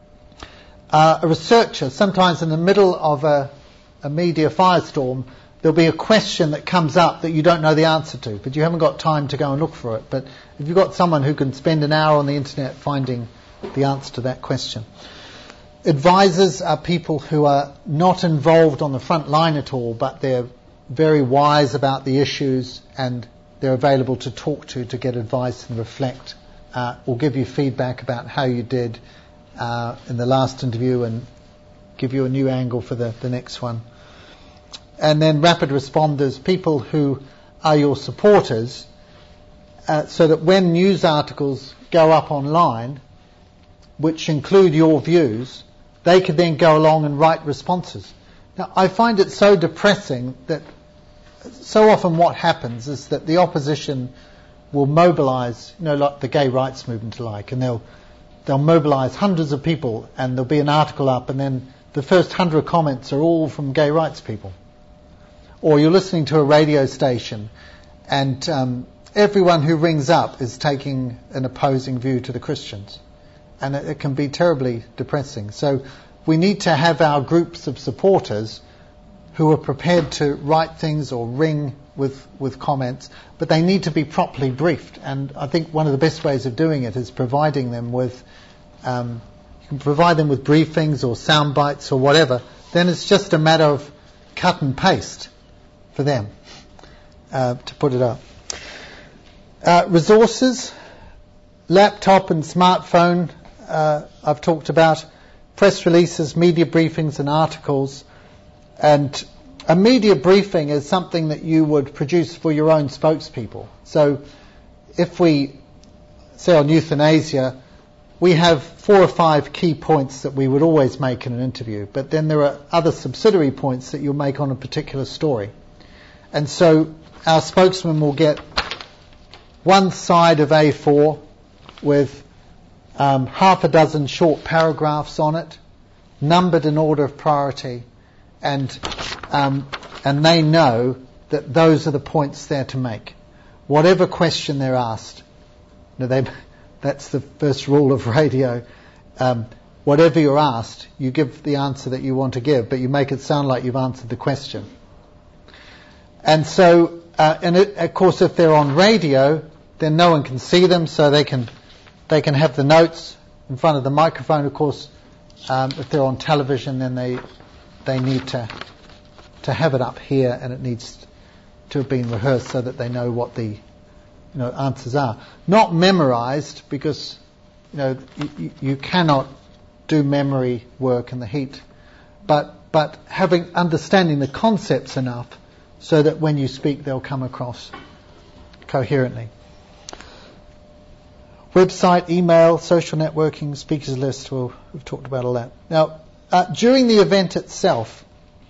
A researcher, sometimes in the middle of a media firestorm, there'll be a question that comes up that you don't know the answer to, but you haven't got time to go and look for it. But if you've got someone who can spend an hour on the internet finding the answer to that question. Advisors are people who are not involved on the front line at all, but they're very wise about the issues, and they're available to talk to get advice and reflect, or give you feedback about how you did in the last interview and give you a new angle for the next one. And then rapid responders, people who are your supporters, so that when news articles go up online, which include your views, they could then go along and write responses. Now, I find it so depressing that so often what happens is that the opposition will mobilise, like the gay rights movement alike, and they'll mobilise hundreds of people, and there'll be an article up, and then the first 100 comments are all from gay rights people. Or you're listening to a radio station, and everyone who rings up is taking an opposing view to the Christians. And it can be terribly depressing. So we need to have our groups of supporters who are prepared to write things or ring with comments, but they need to be properly briefed. And I think one of the best ways of doing it is providing them with, you can provide them with briefings or sound bites or whatever. Then it's just a matter of cut and paste for them to put it up. Resources. laptop and smartphone, I've talked about press releases, media briefings and articles. And a media briefing is something that you would produce for your own spokespeople. So if we say on euthanasia, we have 4 or 5 key points that we would always make in an interview, but then there are other subsidiary points that you'll make on a particular story. And so our spokesman will get one side of A4 with half a dozen short paragraphs on it, numbered in order of priority, and they know that those are the points they're to make. Whatever question they're asked, that's the first rule of radio. Whatever you're asked, you give the answer that you want to give, but you make it sound like you've answered the question. And so, of course, if they're on radio, then no one can see them, so they can have the notes in front of the microphone. Of course, if they're on television, then they need to have it up here, and it needs to have been rehearsed so that they know what the answers are. Not memorized, because you cannot do memory work in the heat, but understanding the concepts enough so that when you speak they'll come across coherently. Website, email, social networking, speakers list, we've talked about all that. Now, during the event itself,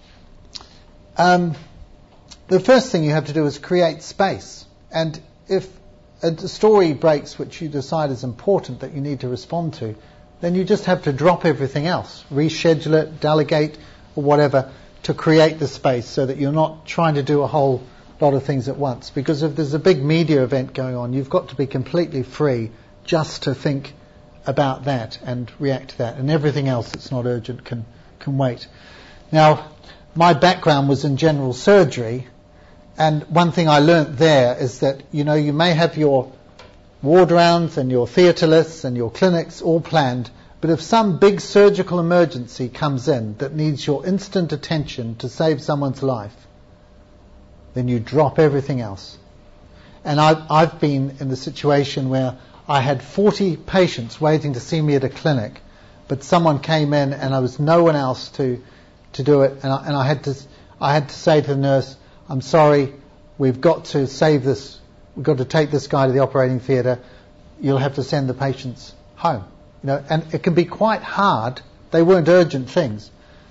the first thing you have to do is create space. And if a story breaks which you decide is important that you need to respond to, then you just have to drop everything else, reschedule it, delegate, or whatever, to create the space so that you're not trying to do a whole lot of things at once. Because if there's a big media event going on, you've got to be completely free just to think about that and react to that, and everything else that's not urgent can wait. Now, my background was in general surgery, and one thing I learnt there is that you may have your ward rounds and your theatre lists and your clinics all planned, but if some big surgical emergency comes in that needs your instant attention to save someone's life, then you drop everything else. And I've been in the situation where I had 40 patients waiting to see me at a clinic, but someone came in and there was no one else to do it, and I had to say to the nurse, "I'm sorry, we've got to save this. We've got to take this guy to the operating theatre. You'll have to send the patients home." And it can be quite hard. They weren't urgent things.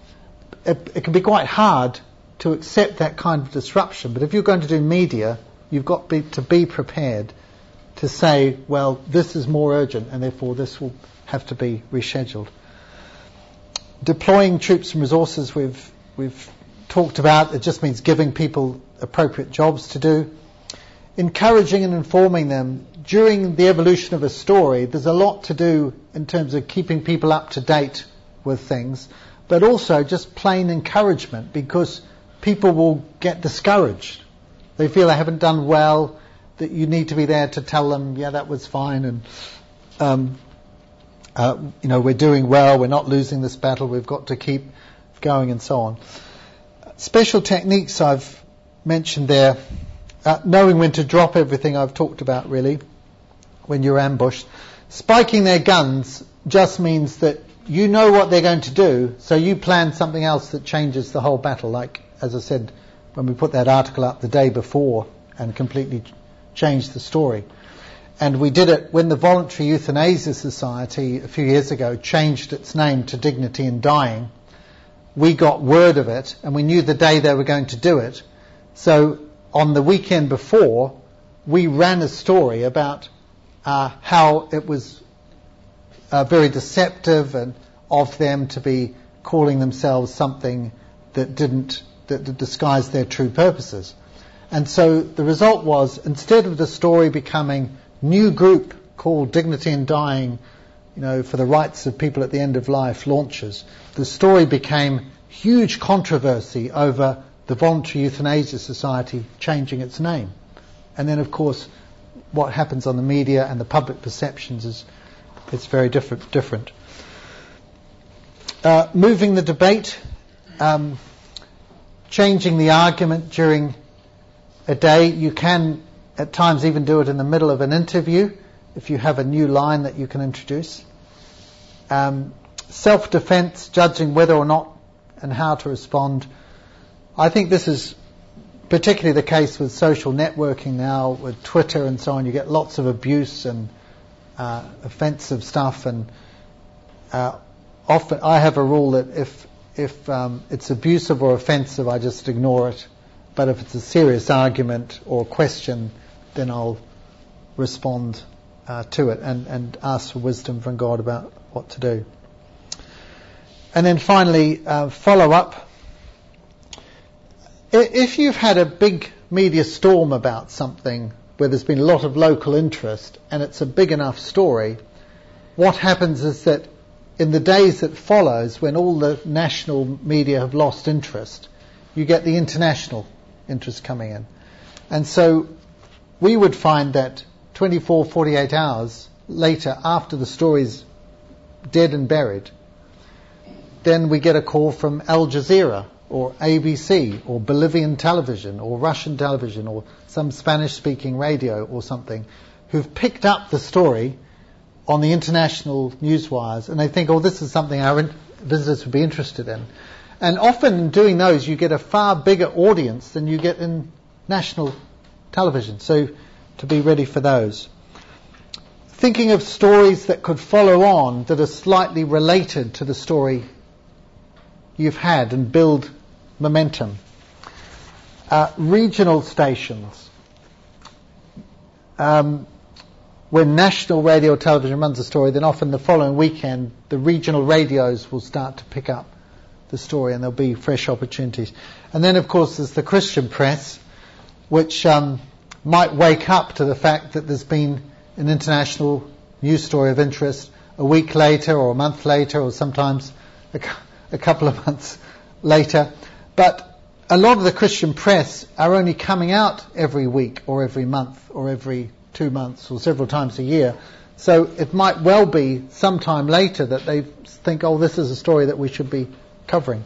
It can be quite hard to accept that kind of disruption. But if you're going to do media, you've got to be prepared to say, well, this is more urgent, and therefore this will have to be rescheduled. Deploying troops and resources we've talked about. It just means giving people appropriate jobs to do. Encouraging and informing them. During the evolution of a story, there's a lot to do in terms of keeping people up to date with things, but also just plain encouragement, because people will get discouraged. They feel they haven't done well, that you need to be there to tell them, yeah, that was fine, and we're doing well, we're not losing this battle, we've got to keep going, and so on. Special techniques I've mentioned there. Knowing when to drop everything I've talked about, really, when you're ambushed. Spiking their guns just means that you know what they're going to do, so you plan something else that changes the whole battle, like, as I said, when we put that article up the day before and completely changed the story. And we did it when the Voluntary Euthanasia Society a few years ago changed its name to Dignity in Dying. We got word of it, and we knew the day they were going to do it. So on the weekend before, we ran a story about how it was very deceptive and of them to be calling themselves something that disguised their true purposes. And so the result was, instead of the story becoming new group called Dignity in Dying, for the rights of people at the end of life launches, the story became huge controversy over the Voluntary Euthanasia Society changing its name. And then, of course, what happens on the media and the public perceptions is very different. Moving the debate, changing the argument during a day. You can at times even do it in the middle of an interview if you have a new line that you can introduce. Self-defense, judging whether or not and how to respond. I think this is particularly the case with social networking now, with Twitter and so on. You get lots of abuse and offensive stuff, and often I have a rule that if it's abusive or offensive, I just ignore it. But if it's a serious argument or question, then I'll respond to it and ask for wisdom from God about what to do. And then finally, follow up. If you've had a big media storm about something where there's been a lot of local interest and it's a big enough story, what happens is that in the days that follows, when all the national media have lost interest, you get the international interest coming in. And so we would find that 24, 48 hours later, after the story's dead and buried, then we get a call from Al Jazeera or ABC or Bolivian television or Russian television or some Spanish-speaking radio or something, who've picked up the story on the international newswires, and they think, oh, this is something our visitors would be interested in. And often in doing those, you get a far bigger audience than you get in national television. So to be ready for those. Thinking of stories that could follow on that are slightly related to the story you've had and build momentum. Regional stations. When national radio or television runs a story, then often the following weekend the regional radios will start to pick up the story and there'll be fresh opportunities. And then of course there's the Christian press, which might wake up to the fact that there's been an international news story of interest a week later or a month later or sometimes a couple of months later. But a lot of the Christian press are only coming out every week or every month or every 2 months or several times a year. So it might well be sometime later that they think, oh, this is a story that we should be covering.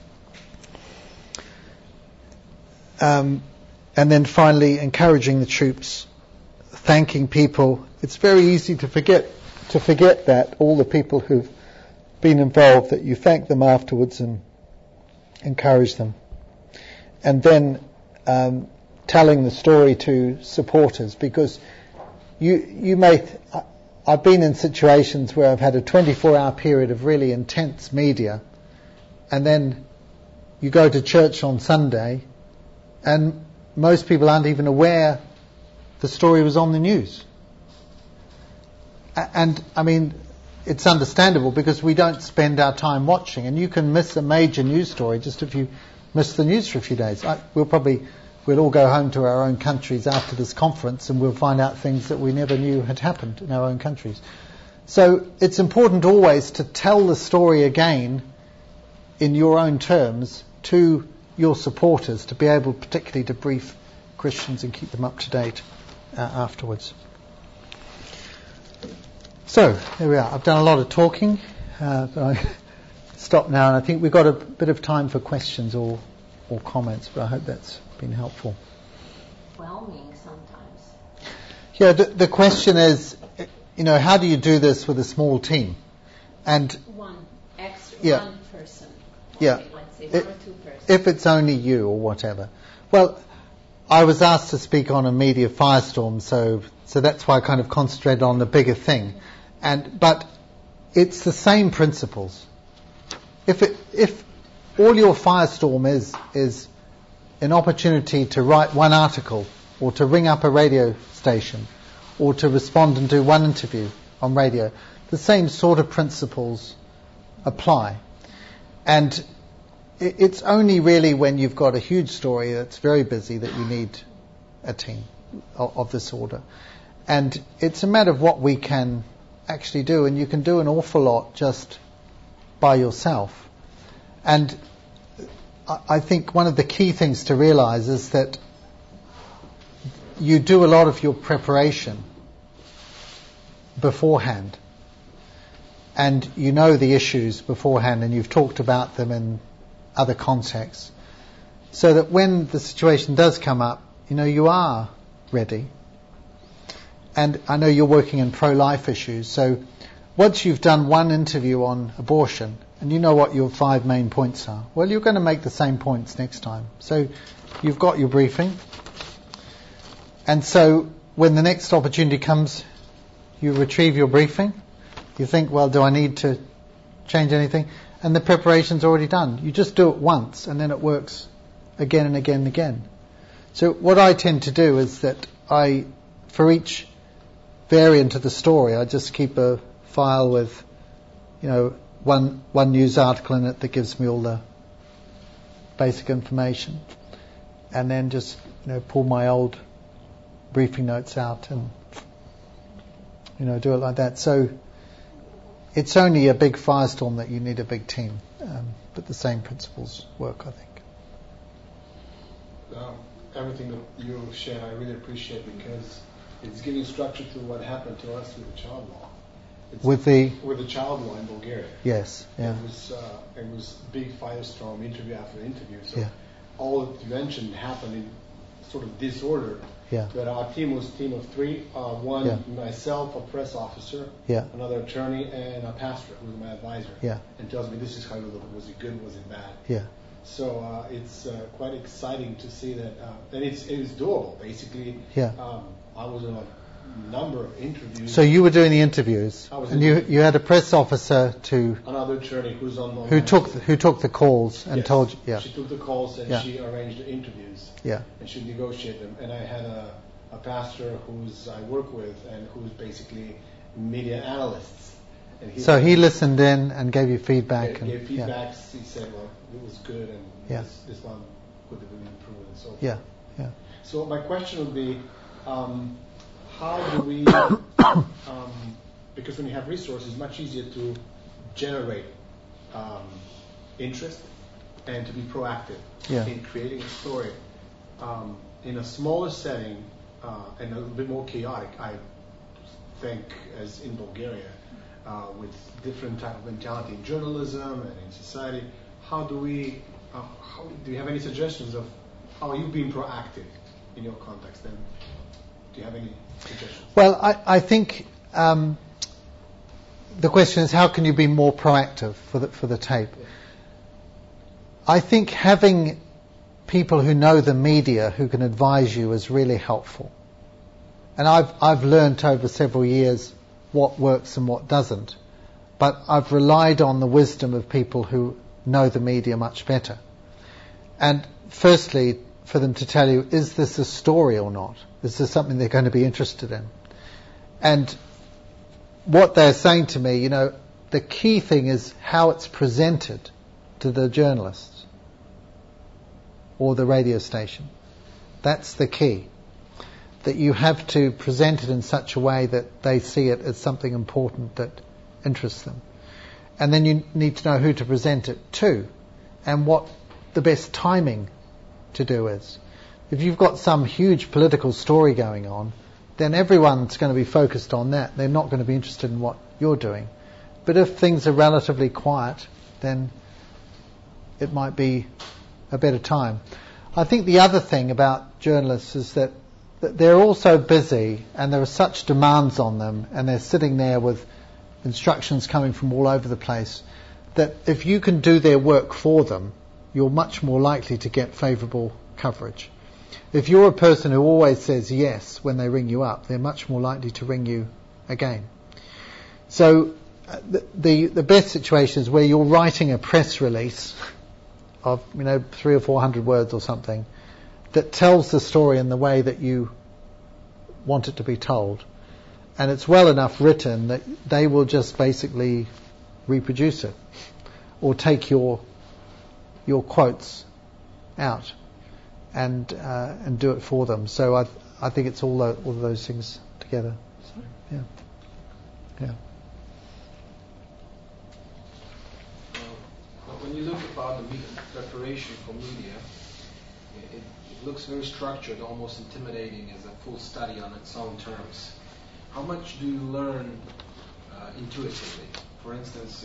And then finally, encouraging the troops, thanking people. It's very easy to forget that, all the people who've been involved, that you thank them afterwards and encourage them. And then telling the story to supporters, because you may... I've been in situations where I've had a 24-hour period of really intense media, and then you go to church on Sunday and most people aren't even aware the story was on the news. And I mean, it's understandable because we don't spend our time watching, and you can miss a major news story just if you miss the news for a few days. We'll all go home to our own countries after this conference and we'll find out things that we never knew had happened in our own countries. So it's important always to tell the story again in your own terms to your supporters, to be able particularly to brief Christians and keep them up to date afterwards. So there we are. I've done a lot of talking. I stop now, and I think we've got a bit of time for questions or comments, but I hope that's been helpful. Overwhelming sometimes. Yeah, the question is, how do you do this with a small team? And one person. Yeah. Okay, let's say 1 or 2 persons. If it's only you or whatever. Well, I was asked to speak on a media firestorm, so that's why I kind of concentrated on the bigger thing. But it's the same principles. If all your firestorm is an opportunity to write one article, or to ring up a radio station, or to respond and do one interview on radio, the same sort of principles apply. And it's only really when you've got a huge story that's very busy that you need a team of this order. And it's a matter of what we can actually do, and you can do an awful lot just by yourself. And I think one of the key things to realize is that you do a lot of your preparation beforehand, and you know the issues beforehand, and you've talked about them in other contexts, so that when the situation does come up, you are ready. And I know you're working in pro-life issues, so once you've done one interview on abortion and you know what your 5 main points are, well, you're going to make the same points next time. So you've got your briefing. And so when the next opportunity comes, you retrieve your briefing. You think, well, do I need to change anything? And the preparation's already done. You just do it once and then it works again and again and again. So what I tend to do is that for each variant of the story, I just keep a file with, one news article in it that gives me all the basic information, and then just pull my old briefing notes out and do it like that. So it's only a big firestorm that you need a big team, but the same principles work, I think. Everything that you shared, I really appreciate, because it's giving structure to what happened to us with the child law. With the child law in Bulgaria. Yes, yeah. It was big firestorm, interview after interview. So yeah. all that you mentioned happened in sort of disorder. Yeah. But our team was a team of 3. One, yeah. myself, a press officer, yeah. another attorney, and a pastor who was my advisor. Yeah. And tells me this is how you look. Was it good? Was it bad? Yeah. So it's quite exciting to see that, and it is doable. Basically, yeah. I was in a number of interviews. So you were doing the interviews, and you had a press officer another attorney who's on who took the calls and yes. told you. Yeah. She took the calls and yeah. she arranged the interviews. Yeah. And she negotiated them. And I had a pastor I work with and who's basically media analysts. And he listened in and gave you feedback. Gave feedbacks. Yeah. He said, well, it was good, and yeah. this one could have been improved, and so forth. Yeah, yeah. So my question would be, how do we, because when you have resources, it's much easier to generate interest and to be proactive yeah. in creating a story. In a smaller setting and a little bit more chaotic, I think, as in Bulgaria, with different type of mentality in journalism and in society, do you have any suggestions of how are you being proactive in your context? And do you have any suggestions? Well, I think the question is, how can you be more proactive for the tape? Yeah. I think having people who know the media who can advise you is really helpful. And I've learnt over several years what works and what doesn't. But I've relied on the wisdom of people who know the media much better. And firstly, for them to tell you, is this a story or not? Is this something they're going to be interested in? And what they're saying to me, the key thing is how it's presented to the journalists or the radio station. That's the key. That you have to present it in such a way that they see it as something important that interests them. And then you need to know who to present it to and what the best timing to do is. If you've got some huge political story going on, then everyone's going to be focused on that. They're not going to be interested in what you're doing. But if things are relatively quiet, then it might be a better time. I think the other thing about journalists is that they're all so busy and there are such demands on them, and they're sitting there with instructions coming from all over the place, that if you can do their work for them, you're much more likely to get favourable coverage. If you're a person who always says yes when they ring you up, they're much more likely to ring you again. So the best situation is where you're writing a press release of 300 or 400 words or something that tells the story in the way that you want it to be told, and it's well enough written that they will just basically reproduce it or take your quotes out and do it for them. So I think it's all of those things together. So, yeah. When you look about the preparation for media, it looks very structured, almost intimidating as a full study on its own terms. How much do you learn intuitively? For instance,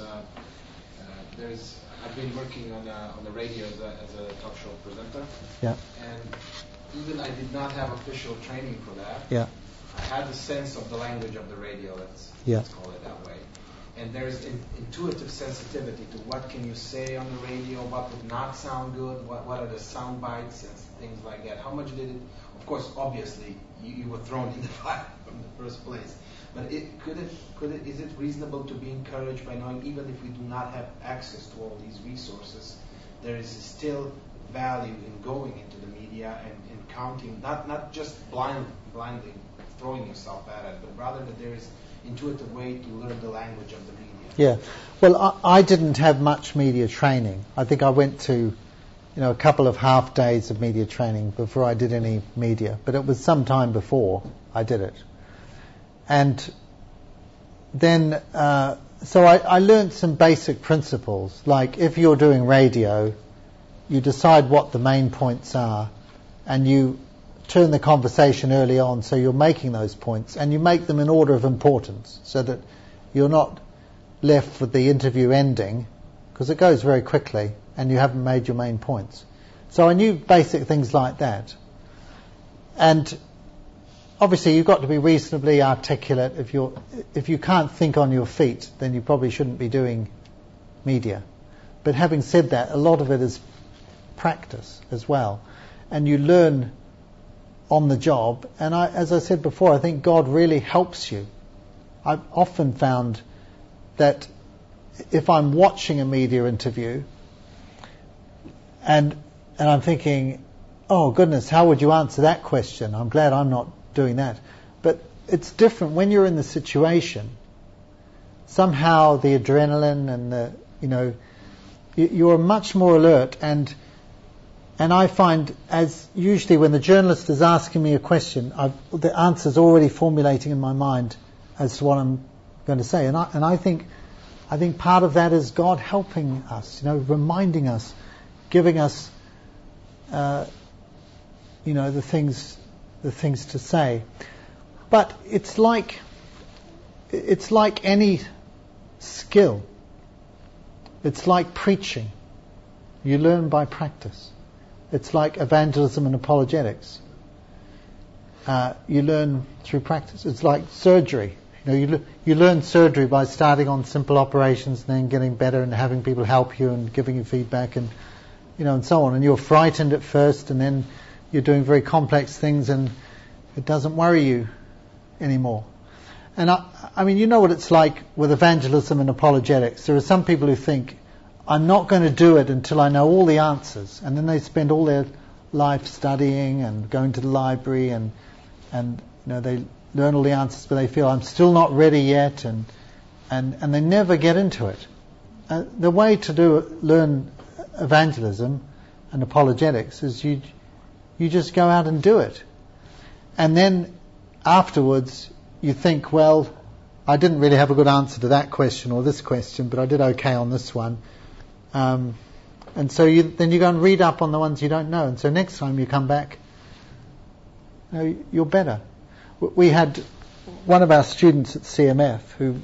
I've been working on the radio as a talk show presenter, yeah. and even I did not have official training for that. Yeah. I had a sense of the language of the radio, let's call it that way. And there's intuitive sensitivity to what can you say on the radio, what would not sound good, what are the sound bites and things like that. How much did it, of course, obviously, you were thrown in the fire from the first place. But is it reasonable to be encouraged by knowing even if we do not have access to all these resources, there is still value in going into the media and counting, not just blindly throwing yourself at it, but rather that there is intuitive way to learn the language of the media. Yeah. Well, I didn't have much media training. I think I went to, a couple of half days of media training before I did any media. But it was some time before I did it. And then, so I learned some basic principles. Like if you're doing radio, you decide what the main points are, and you turn the conversation early on so you're making those points, and you make them in order of importance so that you're not left with the interview ending, because it goes very quickly and you haven't made your main points. So I knew basic things like that. And obviously you've got to be reasonably articulate. If you can't think on your feet, then you probably shouldn't be doing media. But having said that, a lot of it is practice as well. And you learn on the job, and as I said before, I think God really helps you. I've often found that if I'm watching a media interview and I'm thinking, oh goodness, how would you answer that question? I'm glad I'm not doing that. But it's different when you're in the situation. Somehow the adrenaline and you're much more alert, and I find, as usually when the journalist is asking me a question, the answer's already formulating in my mind as to what I'm going to say. And I think part of that is God helping us, reminding us, giving us, the things to say. But it's like any skill. It's like preaching. You learn by practice. It's like evangelism and apologetics. You learn through practice. It's like surgery. You learn surgery by starting on simple operations and then getting better and having people help you and giving you feedback and and so on. And you're frightened at first, and then you're doing very complex things, and it doesn't worry you anymore. And I mean, you know what it's like with evangelism and apologetics. There are some people who think, I'm not going to do it until I know all the answers. And then they spend all their life studying and going to the library and they learn all the answers, but they feel I'm still not ready yet, and they never get into it. The way to learn evangelism and apologetics is you just go out and do it. And then afterwards you think, well, I didn't really have a good answer to that question or this question, but I did okay on this one. And so then you go and read up on the ones you don't know. And so next time you come back, you're better. We had one of our students at CMF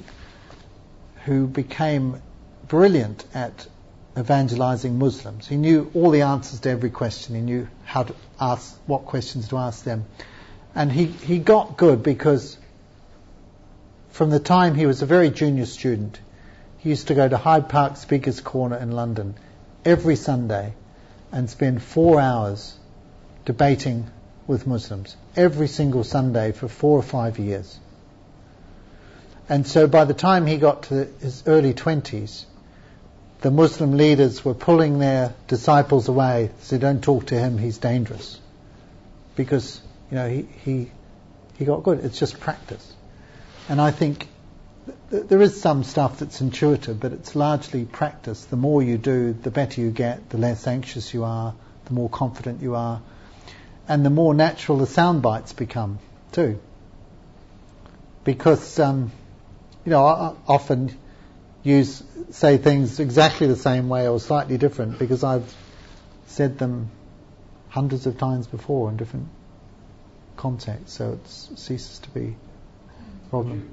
who became brilliant at evangelizing Muslims. He knew all the answers to every question. He knew how to ask, what questions to ask them. And he got good because from the time he was a very junior student, he used to go to Hyde Park Speaker's Corner in London every Sunday and spend 4 hours debating with Muslims every single Sunday for 4 or 5 years. And so by the time he got to his early 20s, the Muslim leaders were pulling their disciples away, so don't talk to him, he's dangerous. Because, he got good. It's just practice. And I think there is some stuff that's intuitive, but it's largely practice. The more you do, the better you get, the less anxious you are, the more confident you are, and the more natural the sound bites become too. Because I often say things exactly the same way or slightly different because I've said them hundreds of times before in different contexts, so it ceases to be a problem.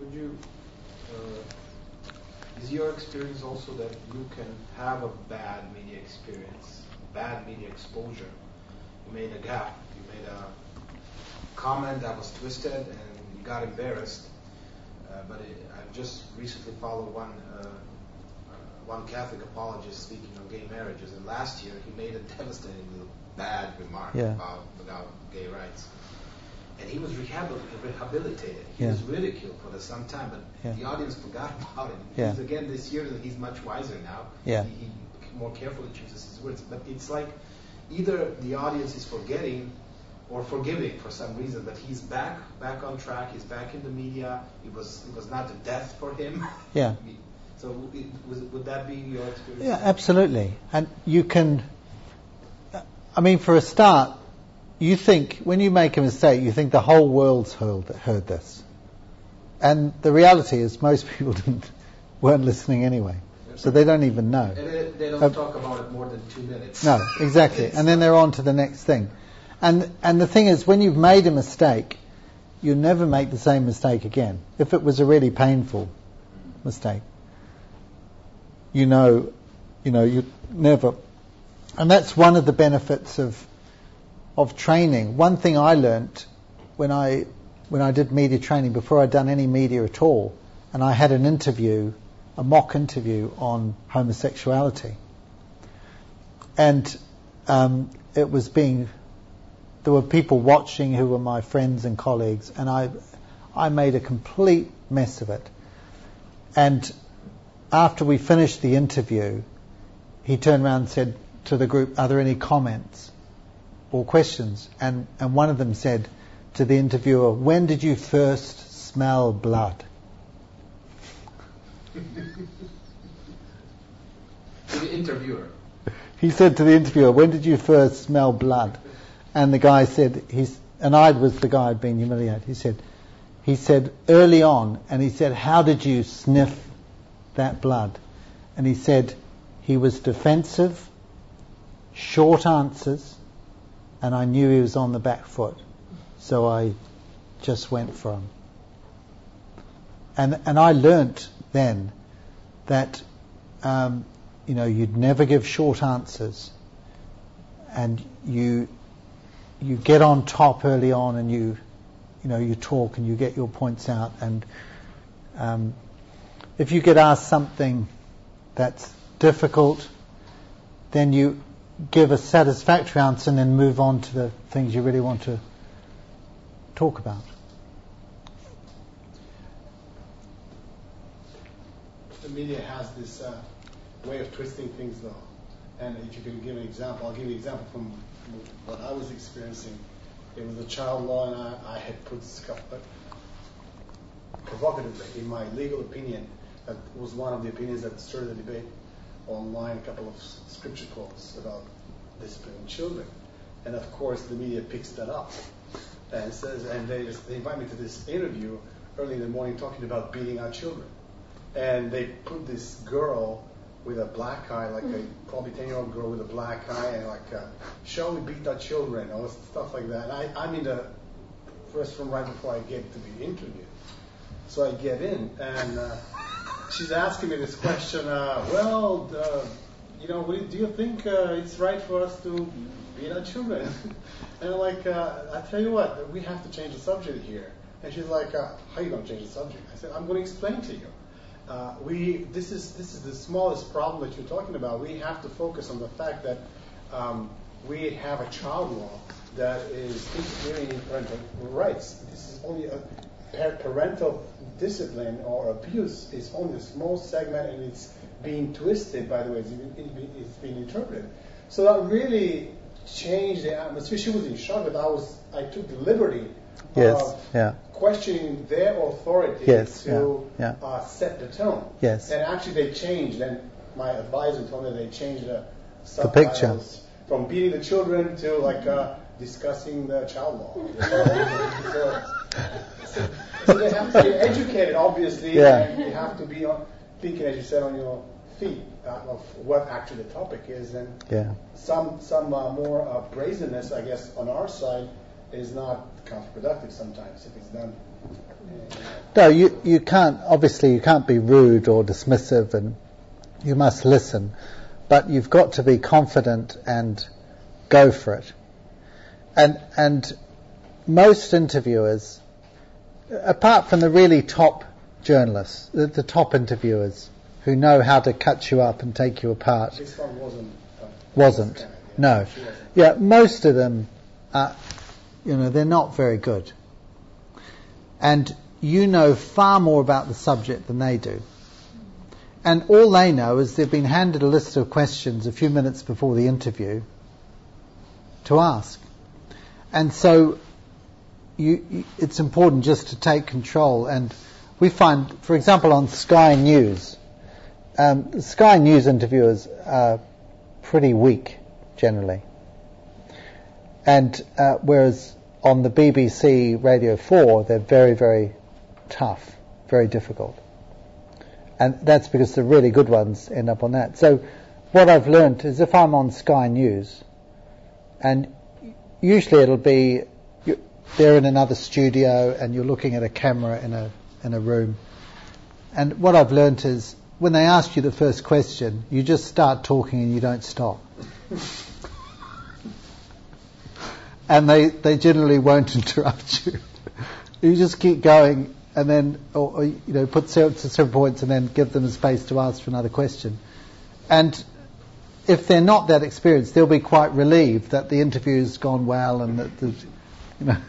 Is your experience also that you can have a bad media experience, bad media exposure? You made a gaffe, you made a comment that was twisted, and you got embarrassed. But I've just recently followed one Catholic apologist speaking on gay marriages, and last year he made a devastatingly bad remark about gay rights. And he was rehabilitated. He was ridiculed for some time, but the audience forgot about it. Again, this year he's much wiser now. He more carefully chooses his words. But it's like either the audience is forgetting or forgiving for some reason, but he's back on track. He's back in the media. It was not a death for him. Yeah. So would that be your experience? Yeah, absolutely. And you can, I mean, for a start, you think, when you make a mistake, you think the whole world's heard this. And the reality is most people weren't listening anyway. So they don't even know. And they don't talk about it more than 2 minutes. No, exactly. And then they're on to the next thing. And the thing is, when you've made a mistake, you never make the same mistake again. If it was a really painful mistake, you never. And that's one of the benefits of training. One thing I learnt when I did media training, before I'd done any media at all, and I had an interview, a mock interview on homosexuality, and there were people watching who were my friends and colleagues, and I made a complete mess of it. And after we finished the interview, he turned around and said to the group, "Are there any comments or questions?" And one of them said to the interviewer, "When did you first smell blood?" To the interviewer. He said to the interviewer, "When did you first smell blood?" And the guy said, and I was the guy who'd been humiliated. He said, "Early on." And he said, "How did you sniff that blood?" And he said, "He was defensive, short answers, and I knew he was on the back foot. So I just went for him." And I learnt then that, you'd never give short answers, and you get on top early on, and you talk and you get your points out, and if you get asked something that's difficult, then you give a satisfactory answer and then move on to the things you really want to talk about. The media has this way of twisting things, though. And if you can give an example, I'll give you an example from what I was experiencing. It was a child law, and I had put stuff, but provocatively, in my legal opinion, that was one of the opinions that started the debate online, a couple of scripture quotes about disciplining children. And of course, the media picks that up and says, and they invite me to this interview early in the morning talking about beating our children. And they put this girl with a black eye, like a probably 10-year-old girl with a black eye, and like, shall we beat our children, or stuff like that. And I'm in the first room right before I get to be interviewed. So I get in, and she's asking me this question, do you think it's right for us to beat our children? And I'm like, I tell you what, we have to change the subject here. And she's like, how are you going to change the subject? I said, I'm going to explain to you. This is the smallest problem that you're talking about. We have to focus on the fact that we have a child law that is interfering in parental rights. This is only a parental discipline or abuse is only a small segment, and it's being twisted by the way it's being interpreted. So that really changed the atmosphere. She was in shock that I took the liberty of questioning their authority to set the tone. Yes. And actually they changed, and my advisor told me they changed the picture from beating the children to discussing the child law. So they have to be educated, obviously, and you have to be thinking, as you said, on your feet of what actually the topic is. And some more brazenness, I guess, on our side is not counterproductive sometimes if it's done. No, you can't be rude or dismissive, and you must listen, but you've got to be confident and go for it. And most interviewers apart from the really top journalists, the top interviewers who know how to cut you up and take you apart. This one Wasn't. No. She wasn't. Yeah, most of them, they're not very good. And you know far more about the subject than they do. And all they know is they've been handed a list of questions a few minutes before the interview to ask. And so it's important just to take control. And we find, for example, on Sky News, the Sky News interviewers are pretty weak, generally. And whereas on the BBC Radio 4, they're very, very tough, very difficult. And that's because the really good ones end up on that. So what I've learnt is if I'm on Sky News, and usually it'll be, they're in another studio and you're looking at a camera in a room. And what I've learnt is when they ask you the first question, you just start talking and you don't stop. And they generally won't interrupt you. You just keep going and then, or put certain points and then give them the space to ask for another question. And if they're not that experienced, they'll be quite relieved that the interview's gone well and that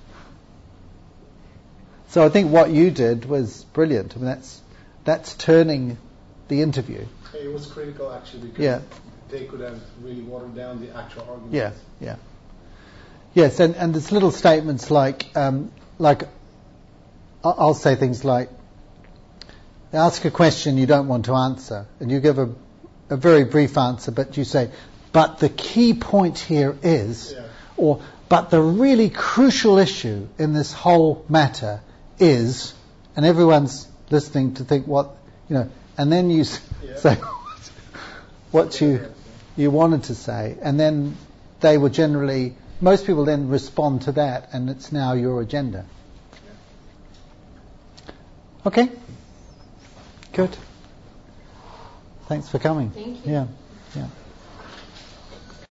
So I think what you did was brilliant. I mean, that's turning the interview. It was critical actually because they could have really watered down the actual arguments. Yeah. Yes, and there's little statements like I'll say things like, they ask a question you don't want to answer, and you give a very brief answer, but you say, but the key point here is, or but the really crucial issue in this whole matter is, and everyone's listening to think and then you say what you wanted to say, and then they will generally, most people then respond to that, and it's now your agenda. Okay? Good. Thanks for coming. Thank you. Yeah.